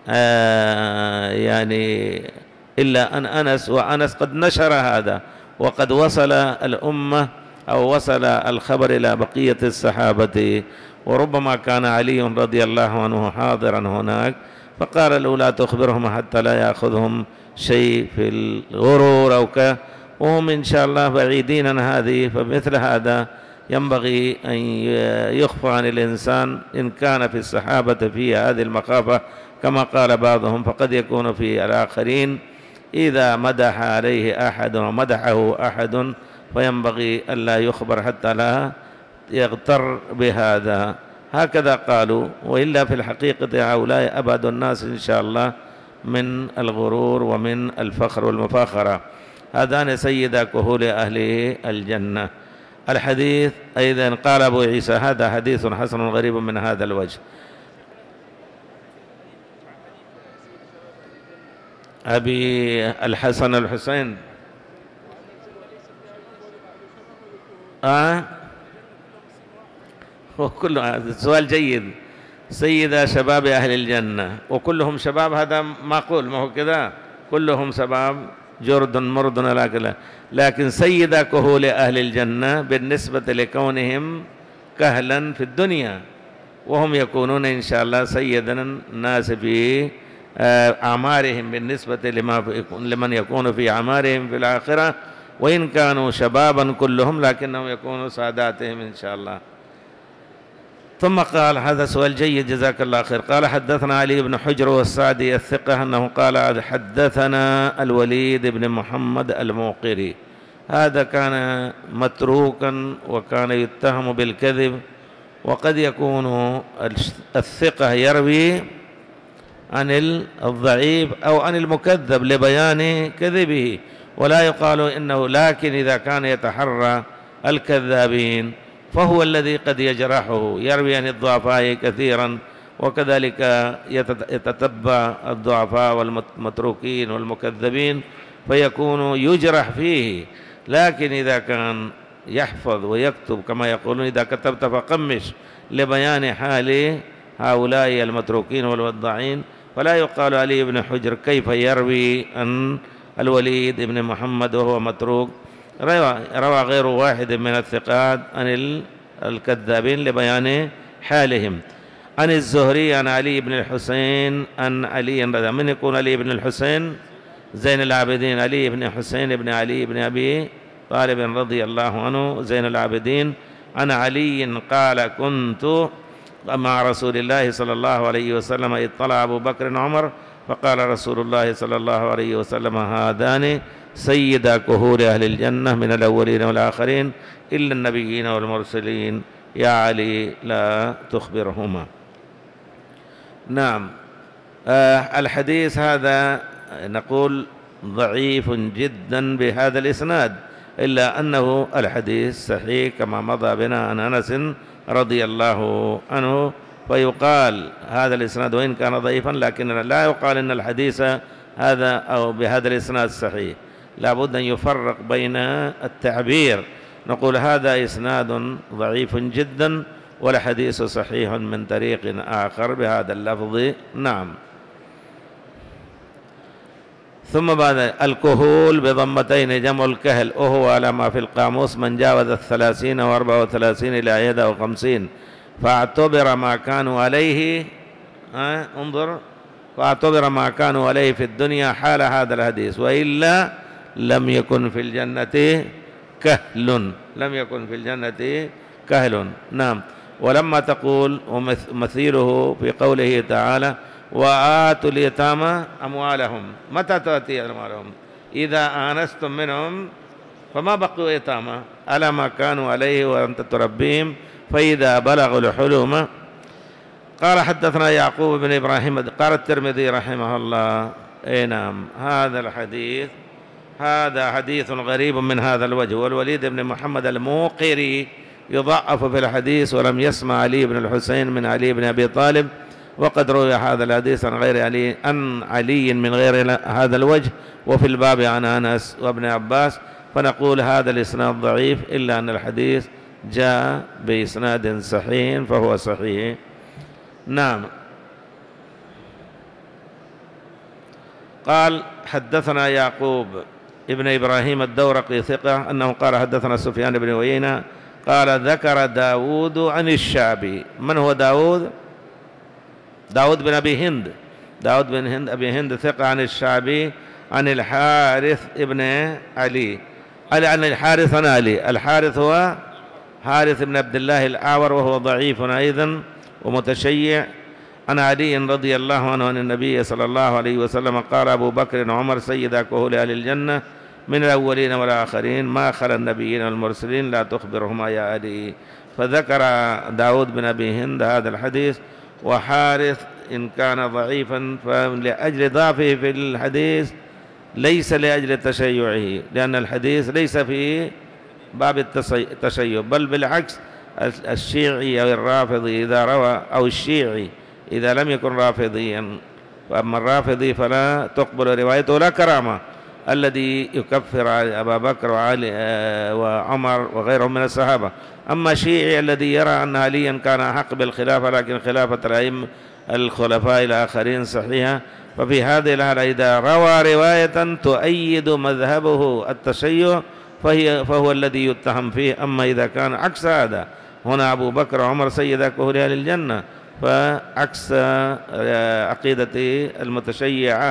Speaker 1: آه يعني إلا أن أنس، وأنس قد نشر هذا وقد وصل الأمة أو وصل الخبر إلى بقية الصحابة، وربما كان علي رضي الله عنه حاضرا هناك، فقال له: لا تخبرهم حتى لا يأخذهم شيء في الغرور أو ك وهم إن شاء الله بعيدين عن هذه. فمثل هذا ينبغي أن يخفى عن الإنسان. إن كان في الصحابة في هذه المخافة كما قال بعضهم، فقد يكون في الآخرين. إذا مدح عليه أحد ومدحه أحد فينبغي ألا يخبر حتى لا يغتر بهذا. هكذا قالوا. وإلا في الحقيقة هؤلاء أبعد الناس إن شاء الله من الغرور ومن الفخر والمفاخرة. هذان سيدا كهول أهل الجنة. الحديث أيضا قال أبو عيسى: هذا حديث حسن غريب من هذا الوجه. أبي الحسن الحسين آه وكل سؤال جيد. سيدا شباب أهل الجنة، وكلهم شباب، هذا معقول، ما هو كذا، كلهم شباب جرد مرد لا، لكن سيدا كهول أهل الجنة بالنسبة لكونهم كهلا في الدنيا، وهم يكونون إن شاء الله سيدا الناس في أعمارهم بالنسبة لمن يكون في أعمارهم في الآخرة، وإن كانوا شبابا كلهم لكنهم يكونوا ساداتهم إن شاء الله. ثم قال: هذا سؤال جيد جزاك الله خير. قال: حدثنا علي بن حجر والسعدي الثقة أنه قال: حدثنا الوليد بن محمد الموقري. هذا كان متروكا وكان يتهم بالكذب، وقد يكون الثقة يروي عن الضعيف أو عن المكذب لبيان كذبه، ولا يقال إنه، لكن إذا كان يتحرى الكذابين فهو الذي قد يجرحه، يروي عن الضعفاء كثيرا، وكذلك يتتبع الضعفاء والمتروكين والمكذبين فيكون يجرح فيه. لكن إذا كان يحفظ ويكتب كما يقولون: إذا كتبت فقمش، لبيان حال هؤلاء المتروكين والوضاعين، فلا يقال علي بن حجر كيف يروي عن الوليد بن محمد وهو متروك. روى غير واحد من الثقات عن الكذابين لبيان حالهم. عن الزهري عن علي بن الحسين عن علي، من يكون علي بن الحسين؟ زين العابدين، علي بن حسين بن علي بن أبي طالب رضي الله عنه زين العابدين. عن علي قال: كنت مع رسول الله صلى الله عليه وسلم إذ طلع أبو بكر وعمر، فقال رسول الله صلى الله عليه وسلم: هذان سيدا كهول أهل الجنة من الأولين والآخرين إلا النبيين والمرسلين، يا علي لا تخبرهما. نعم. آه الحديث هذا نقول ضعيف جدا بهذا الإسناد، إلا أنه الحديث صحيح كما مضى بنا عن أنس رضي الله عنه. فيقال هذا الإسناد وإن كان ضعيفا، لكن لا يقال أن الحديث هذا أو بهذا الإسناد صحيح، لا بد أن يفرق بين التعبير، نقول هذا إسناد ضعيف جدا والحديث صحيح من طريق آخر بهذا اللفظ. نعم. ثم بعد الكهول بضمتين جمع الكهل، وهو على ما في القاموس من جاوز الثلاثين وأربعة وثلاثين إلى إحدى وخمسين فاعتبر ما كانوا عليه آه انظر فاعتبر ما كانوا عليه في الدنيا حال هذا الحديث، وإلا لم يكن في الجنة كهل، لم يكن في الجنة كهل. نعم. ولما تقول ومثيله في قوله تعالى وآتوا اليتامى أموالهم، متى تأتي أموالهم؟ إذا آنستم منهم فما بقوا يتامى على ما كانوا عليه وأنت تربيهم فإذا بلغوا الحلم. قال حدثنا يعقوب بن إبراهيم. قال الترمذي رحمه الله اي نعم هذا الحديث هذا حديث غريب من هذا الوجه، والوليد بن محمد الموقري يضعف في الحديث ولم يسمع علي بن الحسين من علي بن أبي طالب، وقد روي هذا الحديث عن غير علي عن علي من غير هذا الوجه، وفي الباب عن أنس وابن عباس، فنقول هذا الإسناد ضعيف، إلا أن الحديث جاء بإسناد صحيح فهو صحيح. نعم. قال حدثنا يعقوب ابن إبراهيم الدورقي ثقة أنه قال حدثنا سفيان بن عيينة قال ذكر داود عن الشعبي. من هو داود؟ داود بن أبي هند، داود بن هند أبي هند ثقة عن الشعبي عن الحارث ابن علي عن الحارث عن علي. الحارث هو حارث بن عبد الله الأعور وهو ضعيف أيضا ومتشيع. عن علي رضي الله عنه عن النبي صلى الله عليه وسلم قال أبو بكر وعمر سيدا كهول أهل الجنة من الأولين والآخرين ما خلا النبيين والمرسلين لا تخبرهما يا علي. فذكر داود بن أبي هند هذا الحديث. وحارث إن كان ضعيفا فلأجل ضعفه في الحديث ليس لأجل تشيعه، لأن الحديث ليس في باب التشيع، بل بالعكس الشيعي أو الرافضي إذا روى أو الشيعي إذا لم يكن رافضيا، وأما الرافضي فلا تقبل روايته ولا كرامة، الذي يكفر أبا بكر وعلي وعمر وغيرهم من الصحابة. أما الشيعي الذي يرى أن عليا كان أحق بالخلافة لكن خلافة الأئمة الخلفاء الآخرين صحيحة، ففي هذه الحالة إذا روى رواية تؤيد مذهبه التشيع فهي فهو الذي يتهم فيه. أما إذا كان عكس هذا، هنا أبو بكر وعمر سيدا كهول أهل الجنة، فعكس عقيدة المتشيعة.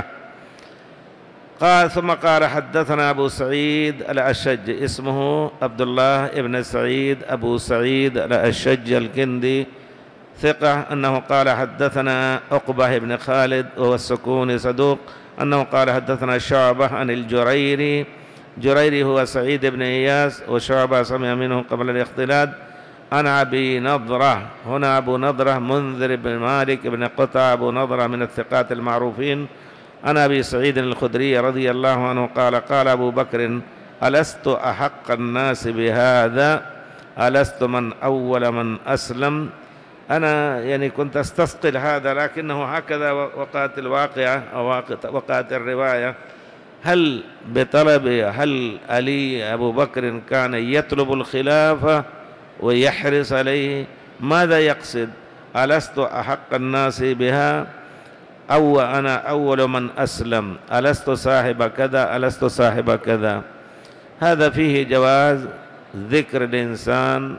Speaker 1: قال ثم قال حدثنا أبو سعيد الأشج، اسمه عبد الله بن سعيد أبو سعيد الأشج الكندي ثقة، أنه قال حدثنا عقبة بن خالد وهو السكوني صدوق، أنه قال حدثنا شعبة عن الجريري. جريري هو سعيد بن إياس، وشعبة سمع منه قبل الاختلاط. أنا أبي نضرة، هنا أبو نضرة منذر بن مالك بن قطع أبو نضرة من الثقات المعروفين. أنا أبي سعيد الخدري رضي الله عنه قال قال أبو بكر ألست أحق الناس بهذا؟ ألست من أول من أسلم؟ أنا يعني كنت أستثقل هذا، لكنه هكذا وقعت الواقعة أو وقعت الرواية. هل بطلب هل علي أبو بكر كان يطلب الخلافة ويحرص عليه؟ ماذا يقصد؟ ألست أحق الناس بها أو أنا أول من أسلم؟ ألست صاحب كذا؟ ألست صاحب كذا؟ هذا فيه جواز ذكر الإنسان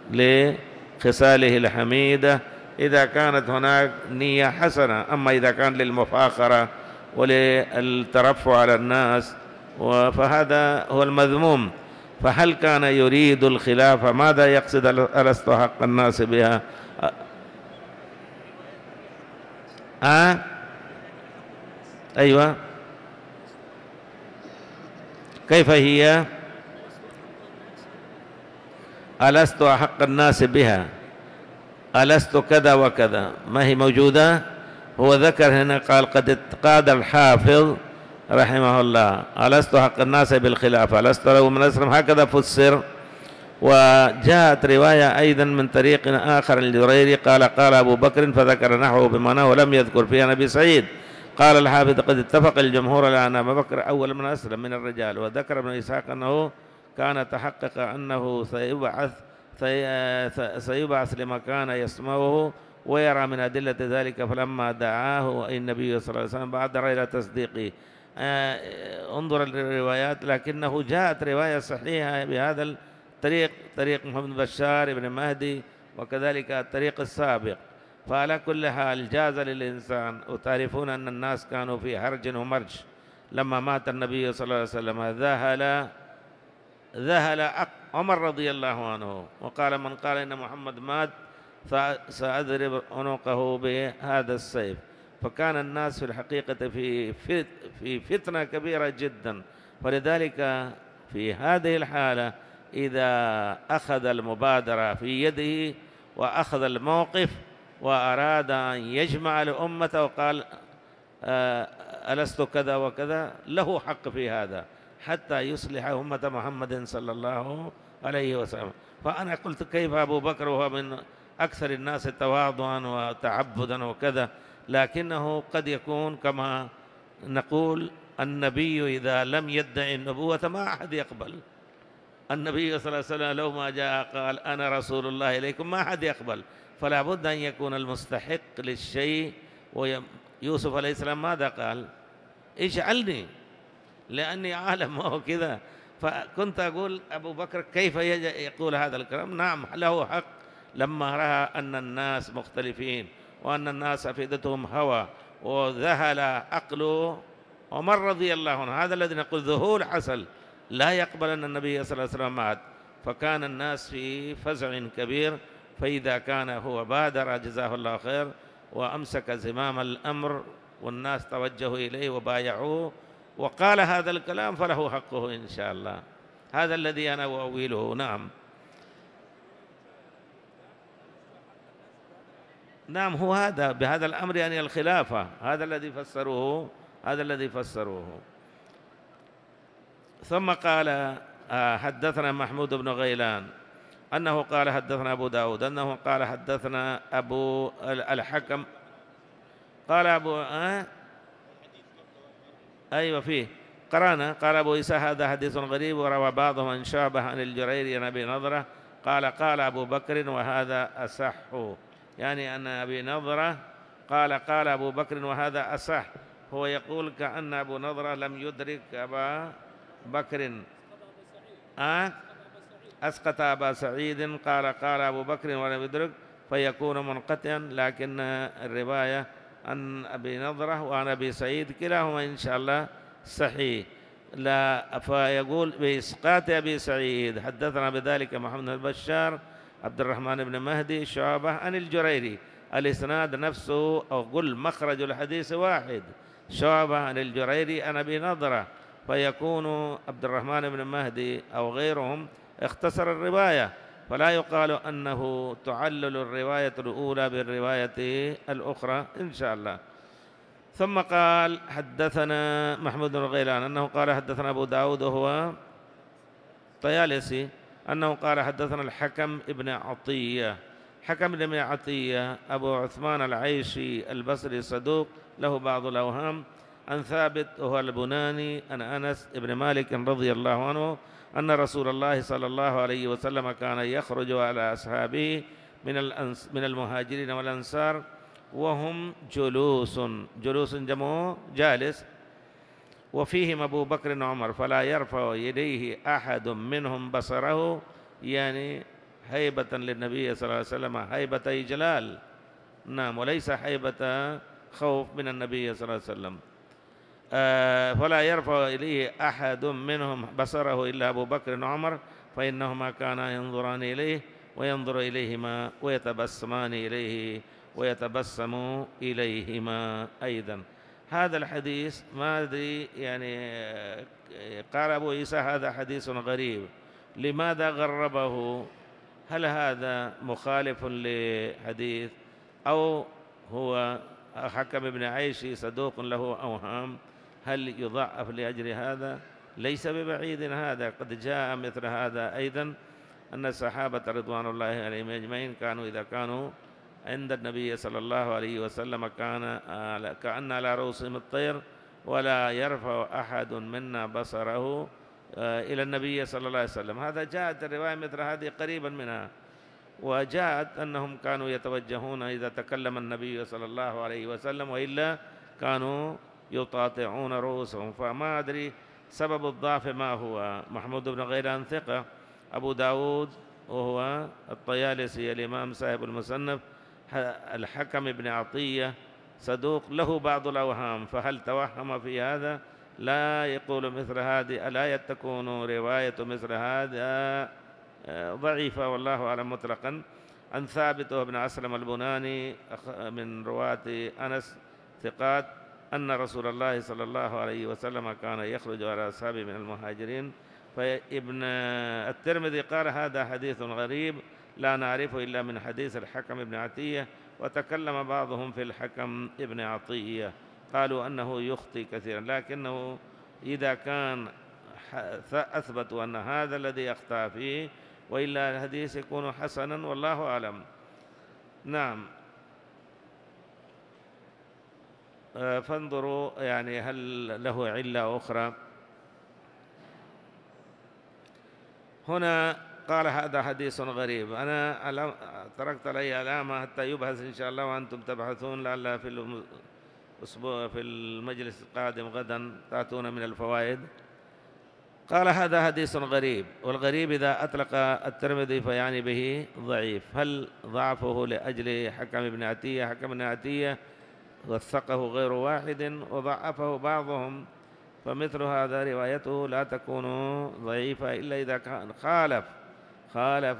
Speaker 1: لخصاله الحميدة إذا كانت هناك نية حسنة. أما إذا كان للمفاخرة وللترفع على الناس فهذا هو المذموم. فهل كان يريد الخلافة؟ ماذا يقصد ألست حق الناس بها؟ أه؟ أيوة، كيف هي؟ ألست أحق الناس بها، ألست كذا وكذا، ما هي موجودة؟ هو ذكر هنا قال قد قاد الحافظ رحمه الله: ألست حق الناس بالخلافة، ألست له من أسلم، هكذا فسر. وجاءت رواية أيضا من طريق آخر الجريري قال: قال أبو بكر، فذكر نحوه بمعناه ولم يذكر فيها أبي سعيد. قال الحافظ: قد اتفق الجمهور على أن أبا بكر أول من أسلم من الرجال. وذكر ابن إسحاق أنه كان تحقق أنه سيبعث سيبعث لما كان يسمعه ويرى من أدلة ذلك، فلما دعاه النبي صلى الله عليه وسلم بادر إلى تصديقه. انظر الروايات، لكنه جاءت رواية صحيحة بهذا الطريق، طريق محمد بشار بن مهدي، وكذلك الطريق السابق. فعلى كل حال جاز للإنسان. وتعرفون أن الناس كانوا في هرج ومرج لما مات النبي صلى الله عليه وسلم. ذهل ذهل عمر رضي الله عنه وقال: من قال إن محمد مات فسأضرب عنقه بهذا السيف. فكان الناس في الحقيقة في في فتنة كبيرة جدا. فلذلك في هذه الحالة إذا أخذ المبادرة في يده وأخذ الموقف وأراد أن يجمع الأمة وقال: ألست كذا وكذا، له حق في هذا حتى يصلح أمة محمد صلى الله عليه وسلم. فأنا قلت: كيف أبو بكر وهو من أكثر الناس تواضعا وتعبدا وكذا؟ لكنه قد يكون كما نقول: النبي إذا لم يدعي النبوة ما أحد يقبل. النبي صلى الله عليه وسلم لو ما جاء قال: أنا رسول الله إليكم، ما أحد يقبل. فلا بد أن يكون المستحق للشيء. ويوسف عليه السلام ماذا قال؟ اجعلني لأني عالم، وهو كذا. فكنت أقول: أبو بكر كيف يقول هذا الكلام؟ نعم، له حق لما رأى أن الناس مختلفين وأن الناس أفئدتهم هوى وذهل عقله عمر رضي الله عنه. هذا الذي نقول ذهول حصل، لا يقبل أن النبي صلى الله عليه وسلم مات. فكان الناس في فزع كبير. فإذا كان هو بادر جزاه الله خير وأمسك زمام الأمر والناس توجهوا إليه وبايعوه وقال هذا الكلام فله حقه إن شاء الله. هذا الذي أنا أؤوله. نعم نعم هو هذا بهذا الأمر يعني الخلافة، هذا الذي فسروه هذا الذي فسروه. ثم قال: حدثنا محمود بن غيلان أنه قال حدثنا أبو داود أنه قال حدثنا أبو الحكم قال أبو أه؟ أيوة فيه قرانا. قال أبو عيسى: هذا حديث غريب، وروى بعضهم عن شعبة عن الجريري عن أبي نضرة قال: قال أبو بكر وهذا أصح. يعني أن أبي نضرة قال: قال أبو بكر وهذا أصح. هو يقول كأن أبو نضرة لم يدرك أبا بكر. أه؟ أسقط أبا سعيد. قال: قال أبو بكر ولم يدرك، فيكون منقطعا. لكن الرواية عن أبي نضرة وعن أبي سعيد كلاهما إن شاء الله صحيح. لا فيقول بإسقاط أبي سعيد حدثنا بذلك محمد بن بشار عبد الرحمن بن مهدي شعبة عن الجريري. الإسناد نفسه أو قل مخرج الحديث واحد، شعبة عن الجريري عن أبي نضرة. فيكون عبد الرحمن بن مهدي أو غيرهم اختصر الرواية، فلا يقال أنه تعلل الرواية الأولى بالرواية الأخرى إن شاء الله. ثم قال: حدثنا محمود بن غيلان أنه قال حدثنا أبو داود وهو طيالسي أنه قال حدثنا الحكم ابن عطية. حكم ابن عطية أبو عثمان العيشي البصري صدوق له بعض الأوهام. عن ثابت وهو البناني عن أنس بن مالك رضي الله عنه أن رسول الله صلى الله عليه وسلم كان يخرج على أصحابه من من المهاجرين والأنصار وهم جلوس جلوس جمع جالس، وفيهم أبو بكر وعمر، فلا يرفع يديه أحد منهم بصره، يعني هيبة للنبي صلى الله عليه وسلم، هيبة إجلال. نعم، وليس هيبة خوف من النبي صلى الله عليه وسلم. آه فلا يرفع إليه أحد منهم بصره إلا أبو بكر وعمر، فإنهما كانا ينظران إليه وينظر إليهما ويتبسمان إليه ويتبسم إليهما أيضا. هذا الحديث ما أدري يعني قال أبو عيسى هذا حديث غريب. لماذا غربه؟ هل هذا مخالف لحديث أو هو حكم ابن عيشي صدوق له أوهام؟ هل يضعف لأجل هذا؟ ليس ببعيد هذا، قد جاء مثل هذا أيضا أن الصحابة رضوان الله عليهم أجمعين كانوا إذا كانوا عند النبي صلى الله عليه وسلم كان كأن على رؤوسهم الطير ولا يرفع أحد منا بصره إلى النبي صلى الله عليه وسلم. هذا جاءت الرواية مثل هذه قريبا منها، وجاءت أنهم كانوا يتوجهون إذا تكلم النبي صلى الله عليه وسلم، وإلا كانوا يطاطعون رؤوسهم. فما أدري سبب الضعف ما هو. محمود بن غيلان ثقة، أبو داود وهو الطيالسي الإمام صاحب المصنف، الحكم بن عطية صدوق له بعض الأوهام، فهل توهم في هذا؟ لا يقول مثل هذه، لا تكون رواية مثل هذا ضعيفة والله أعلم مطلقا. عن ثابت بن أسلم البناني من رواة أنس ثقات أن رسول الله صلى الله عليه وسلم كان يخرج على أصحابه من المهاجرين. فابن الترمذي قال هذا حديث غريب لا نعرفه إلا من حديث الحكم بن عطية، وتكلم بعضهم في الحكم ابن عطية قالوا أنه يخطي كثيرا، لكنه إذا كان أثبتوا أن هذا الذي يخطأ فيه، وإلا الحديث يكون حسنا والله أعلم. نعم. فانظروا يعني هل له علة أخرى. هنا قال هذا حديث غريب. أنا تركت لي علامة حتى يبحث إن شاء الله وأنتم تبحثون، لعل في الأسبوع في المجلس القادم غدا تأتون من الفوائد. قال هذا حديث غريب، والغريب إذا أطلق الترمذي فيعني به ضعيف. هل ضعفه لأجل حكم بن عتية؟ حكم بن عتية وثقه غير واحد وضعفه بعضهم، فمثل هذا روايته لا تكون ضعيفة إلا إذا كان خالف خالف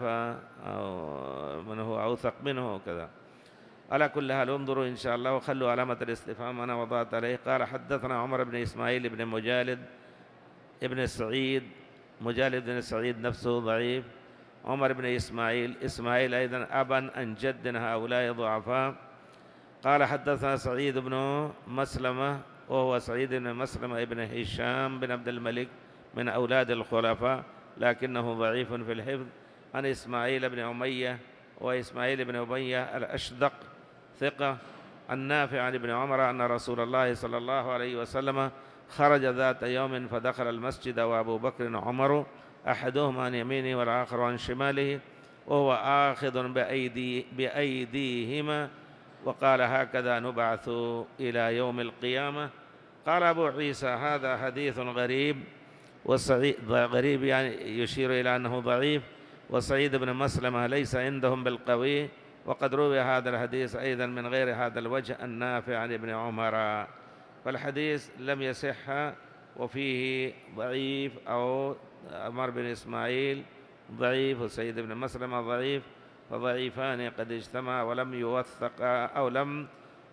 Speaker 1: أو من هو أوثق منه كذا. على كل حال انظروا إن شاء الله وخلوا علامة الاستفهام أنا وضعت عليه. قال حدثنا عمر بن إسماعيل بن مجالد ابن سعيد، مجالد بن سعيد نفسه ضعيف، عمر بن إسماعيل إسماعيل أيضا أبا عن جد، هؤلاء ضعفاء. قال حدثنا سعيد بن مسلمة وهو سعيد بن مسلمة ابن هشام بن عبد الملك من أولاد الخلفاء، لكنه ضعيف في الحفظ. عن إسماعيل بن أمية وإسماعيل بن أمية الأشدق ثقة. عن نافع عن ابن عمر أن رسول الله صلى الله عليه وسلم خرج ذات يوم فدخل المسجد وأبو بكر عمر أحدهما عن يمينه والآخر عن شماله وهو آخذ بأيدي بأيديهما، وقال هكذا نبعث إلى يوم القيامة. قال أبو عيسى هذا حديث غريب، والسعيد غريب يعني يشير إلى أنه ضعيف، وسعيد بن مسلمة ليس عندهم بالقوي، وقد روي هذا الحديث أيضا من غير هذا الوجه النافع عن ابن عمر، فالحديث لم يصح وفيه ضعيف، أو عمر بن إسماعيل ضعيف وسعيد بن مسلمة ضعيف، فضعيفان قد اجتمع ولم يوثق أو لم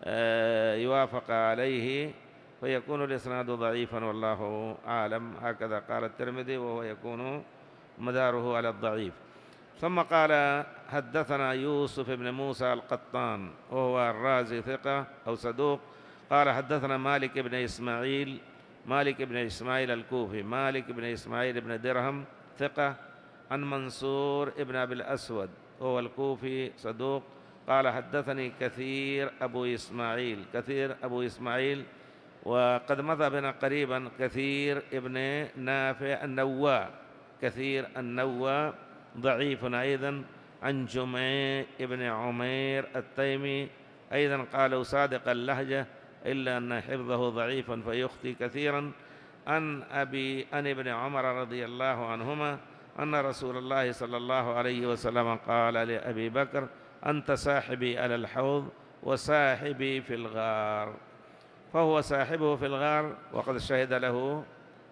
Speaker 1: يوافق عليه، فيكون الإسناد ضعيفا والله أعلم. هكذا قال الترمذي، وهو يكون مداره على الضعيف. ثم قال حدثنا يوسف بن موسى القطان وهو الرازي ثقة أو صدوق. قال حدثنا مالك بن إسماعيل مالك بن إسماعيل الكوفي مالك بن إسماعيل بن درهم ثقة. عن منصور ابن أبي الأسود وهو الكوفي صدوق. قال حدثني كثير أبو إسماعيل كثير أبو إسماعيل وقد مضى بنا قريبا كثير ابن نافع النواء كثير النواء ضعيف أيضا. عن جمع ابن عمير التيمي أيضا قالوا صادق اللهجة إلا أن حفظه ضعيفا فيخطي كثيرا. عن أبي عن ابن عمر رضي الله عنهما أن رسول الله صلى الله عليه وسلم قال لأبي بكر أنت صاحبي على الحوض وصاحبي في الغار، فهو صاحبه في الغار وقد شهد له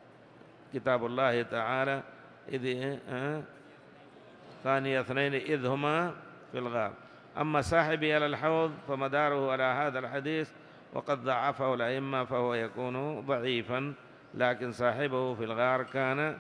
Speaker 1: كتاب الله تعالى إذ ثاني اثنين إذ هما في الغار. أما صاحبي على الحوض فمداره على هذا الحديث وقد ضعفه الأئمة فهو يكون ضعيفا، لكن صاحبه في الغار كان،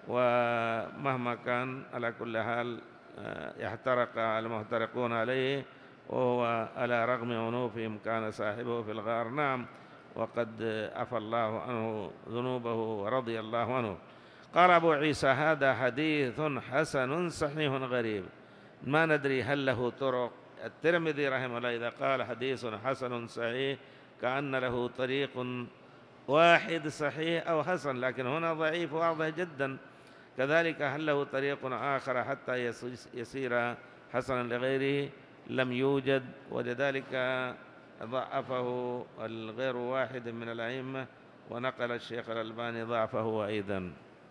Speaker 1: ومهما كان على كل حال يحترق المحترقون عليه، وهو على رغم عنوفهم كان صاحبه في الغار. نعم. وقد عفى الله عنه ذنوبه ورضي الله عنه. قال أبو عيسى هذا حديث حسن صحيح غريب، ما ندري هل له طرق. الترمذي رحمه الله إذا قال حديث حسن صحيح كأن له طريق واحد صحيح أو حسن، لكن هنا ضعيف واضح جدا. كذلك هل له طريق آخر حتى يصير حسنا لغيره؟ لم يوجد، ولذلك ضعفه الغير واحد من الأئمة، ونقل الشيخ الألباني ضعفه أيضا.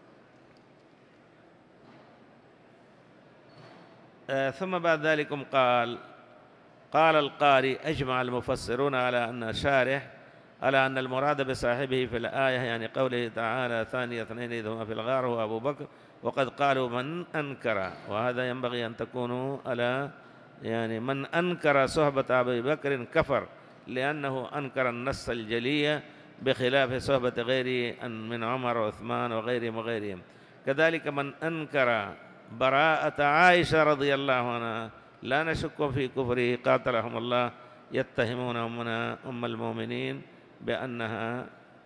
Speaker 1: آه ثم بعد ذلك قال قال القاري أجمع المفسرون على أن شارح على أن المراد بصاحبه في الآية يعني قوله تعالى ثاني اثنين إذ هما في الغار هو أبو بكر، وقد قالوا من أنكر، وهذا ينبغي أن تكونوا على يعني من أنكر صحبة أبي بكر كفر، لأنه أنكر النص الجلية بخلاف صحبة غيره من عمر وعثمان وغيرهم وغيرهم. كذلك من أنكر براءة عائشة رضي الله عنها لا نشك في كفره قاتلهم الله، يتهمون أمنا أم المؤمنين بأنها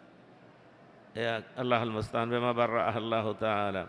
Speaker 1: يا الله المستعان بما برأها الله تعالى.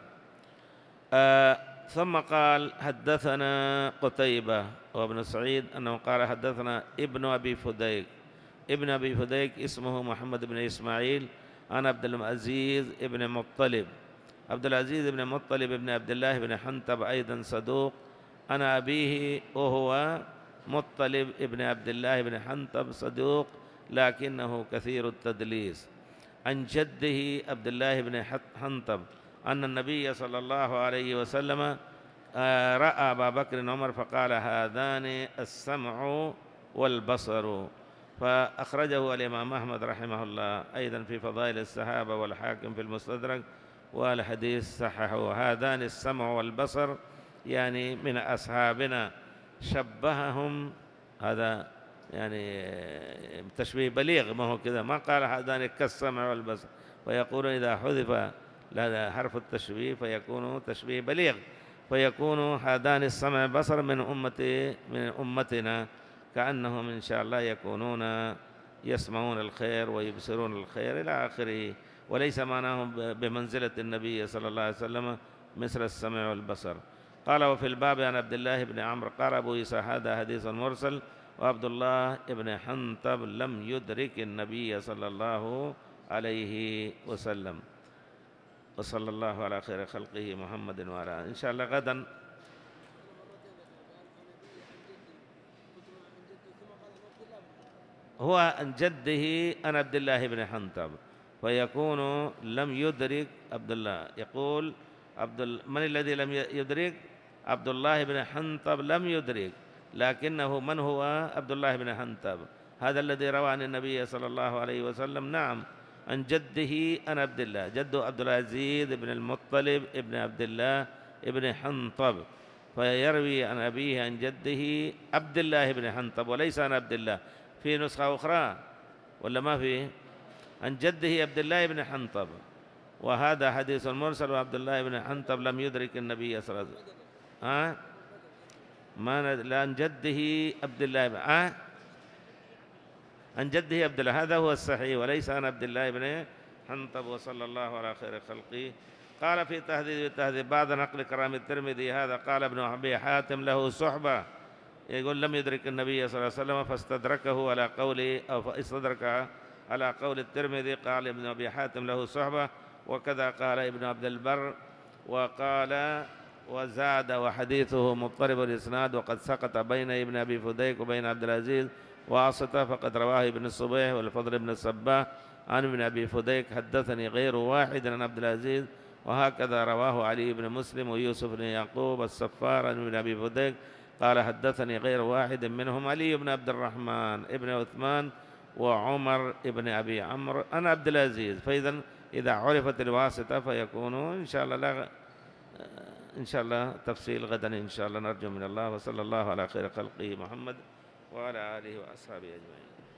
Speaker 1: آه ثم قال حدثنا قتيبة وابن سعيد أنه قال حدثنا ابن أبي فديك. ابن أبي فديك اسمه محمد بن إسماعيل عن عبد العزيز ابن مطلب. عبد العزيز بن مطلب بن عبد الله بن حنتب أيضا صدوق. أنا أبيه وهو مطلب ابن عبد الله بن حنتب صدوق لكنه كثير التدليس. عن جده عبد الله بن حنتب أن النبي صلى الله عليه وسلم رأى أبا بكر عمر فقال هذان السمع والبصر، فأخرجه الإمام أحمد رحمه الله أيضا في فضائل الصحابة والحاكم في المستدرك، والحديث صححه. هذان السمع والبصر يعني من أصحابنا، شبههم، هذا يعني تشبيه بليغ، ما هو كذا، ما قال هذان كالسمع والبصر، ويقول إذا حذف هذا حرف التشبيه فيكون تشبيه بليغ، فيكون هذان السمع والبصر من أمتي من أمتنا، كأنهم إن شاء الله يكونون يسمعون الخير ويبصرون الخير إلى آخره، وليس معناهم بمنزلة النبي صلى الله عليه وسلم مثل السمع والبصر. قال وفي الباب عن عبد الله بن عمرو قال أبو عيسى هذا حديث مرسل، وعبد الله بن حنتب لم يدرك النبي صلى الله عليه وسلم. وصلى الله على خير خلقه محمد وعلى آله. إن شاء الله غدا هو عن جده عن عبد الله بن حنتب، فيكون لم يدرك عبد الله. يقول عبد ال... من الذي لم يدرك؟ عبد الله بن حنتب لم يدرك، لكنه من هو عبد الله بن حنتب؟ هذا الذي روى عن النبي صلى الله عليه وسلم، نعم، عن جده عن عبد الله، جده عبد العزيز بن المطلب ابن عبد الله ابن حنطب، فيروي عن أبيه عن جده عبد الله بن حنطب وليس عن عبد الله. في نسخة أخرى ولا ما في؟ عن جده عبد الله بن حنطب، وهذا حديث مرسل، وعبد الله بن حنطب لم يدرك النبي صلى الله عليه وسلم. ها؟ ما ند... عن جده عبد الله بن ها؟ عن جده عبد الله، هذا هو الصحيح، وليس عن عبد الله بن حنطب. وصلى الله على خير خلقه. قال في تهذيب التهذيب بعد نقل كلام الترمذي هذا قال ابن أبي حاتم له صحبة، يقول لم يدرك النبي صلى الله عليه وسلم، فاستدركه على قوله أو فاستدرك على قول الترمذي. قال ابن أبي حاتم له صحبة، وكذا قال ابن عبد البر، وقال وزاد وحديثه مضطرب الإسناد، وقد سقط بين ابن أبي فديك وبين عبد العزيز واسطة، فقد رواه ابن الصبيح والفضل بن الصباح عن ابن أبي فديك حدثني غير واحد عن عبد العزيز، وهكذا رواه علي بن مسلم ويوسف بن يعقوب الصفار عن ابن أبي فديك قال حدثني غير واحد منهم علي بن عبد الرحمن ابن عثمان وعمر ابن أبي عمرو عن عبد العزيز. فإذا إذا عرفت الواسطة فيكون إن شاء الله لا إن شاء الله تفصيل غدا إن شاء الله، نرجو من الله. وصلى الله على خير خلقه محمد وعلى آله وأصحابه أجمعين.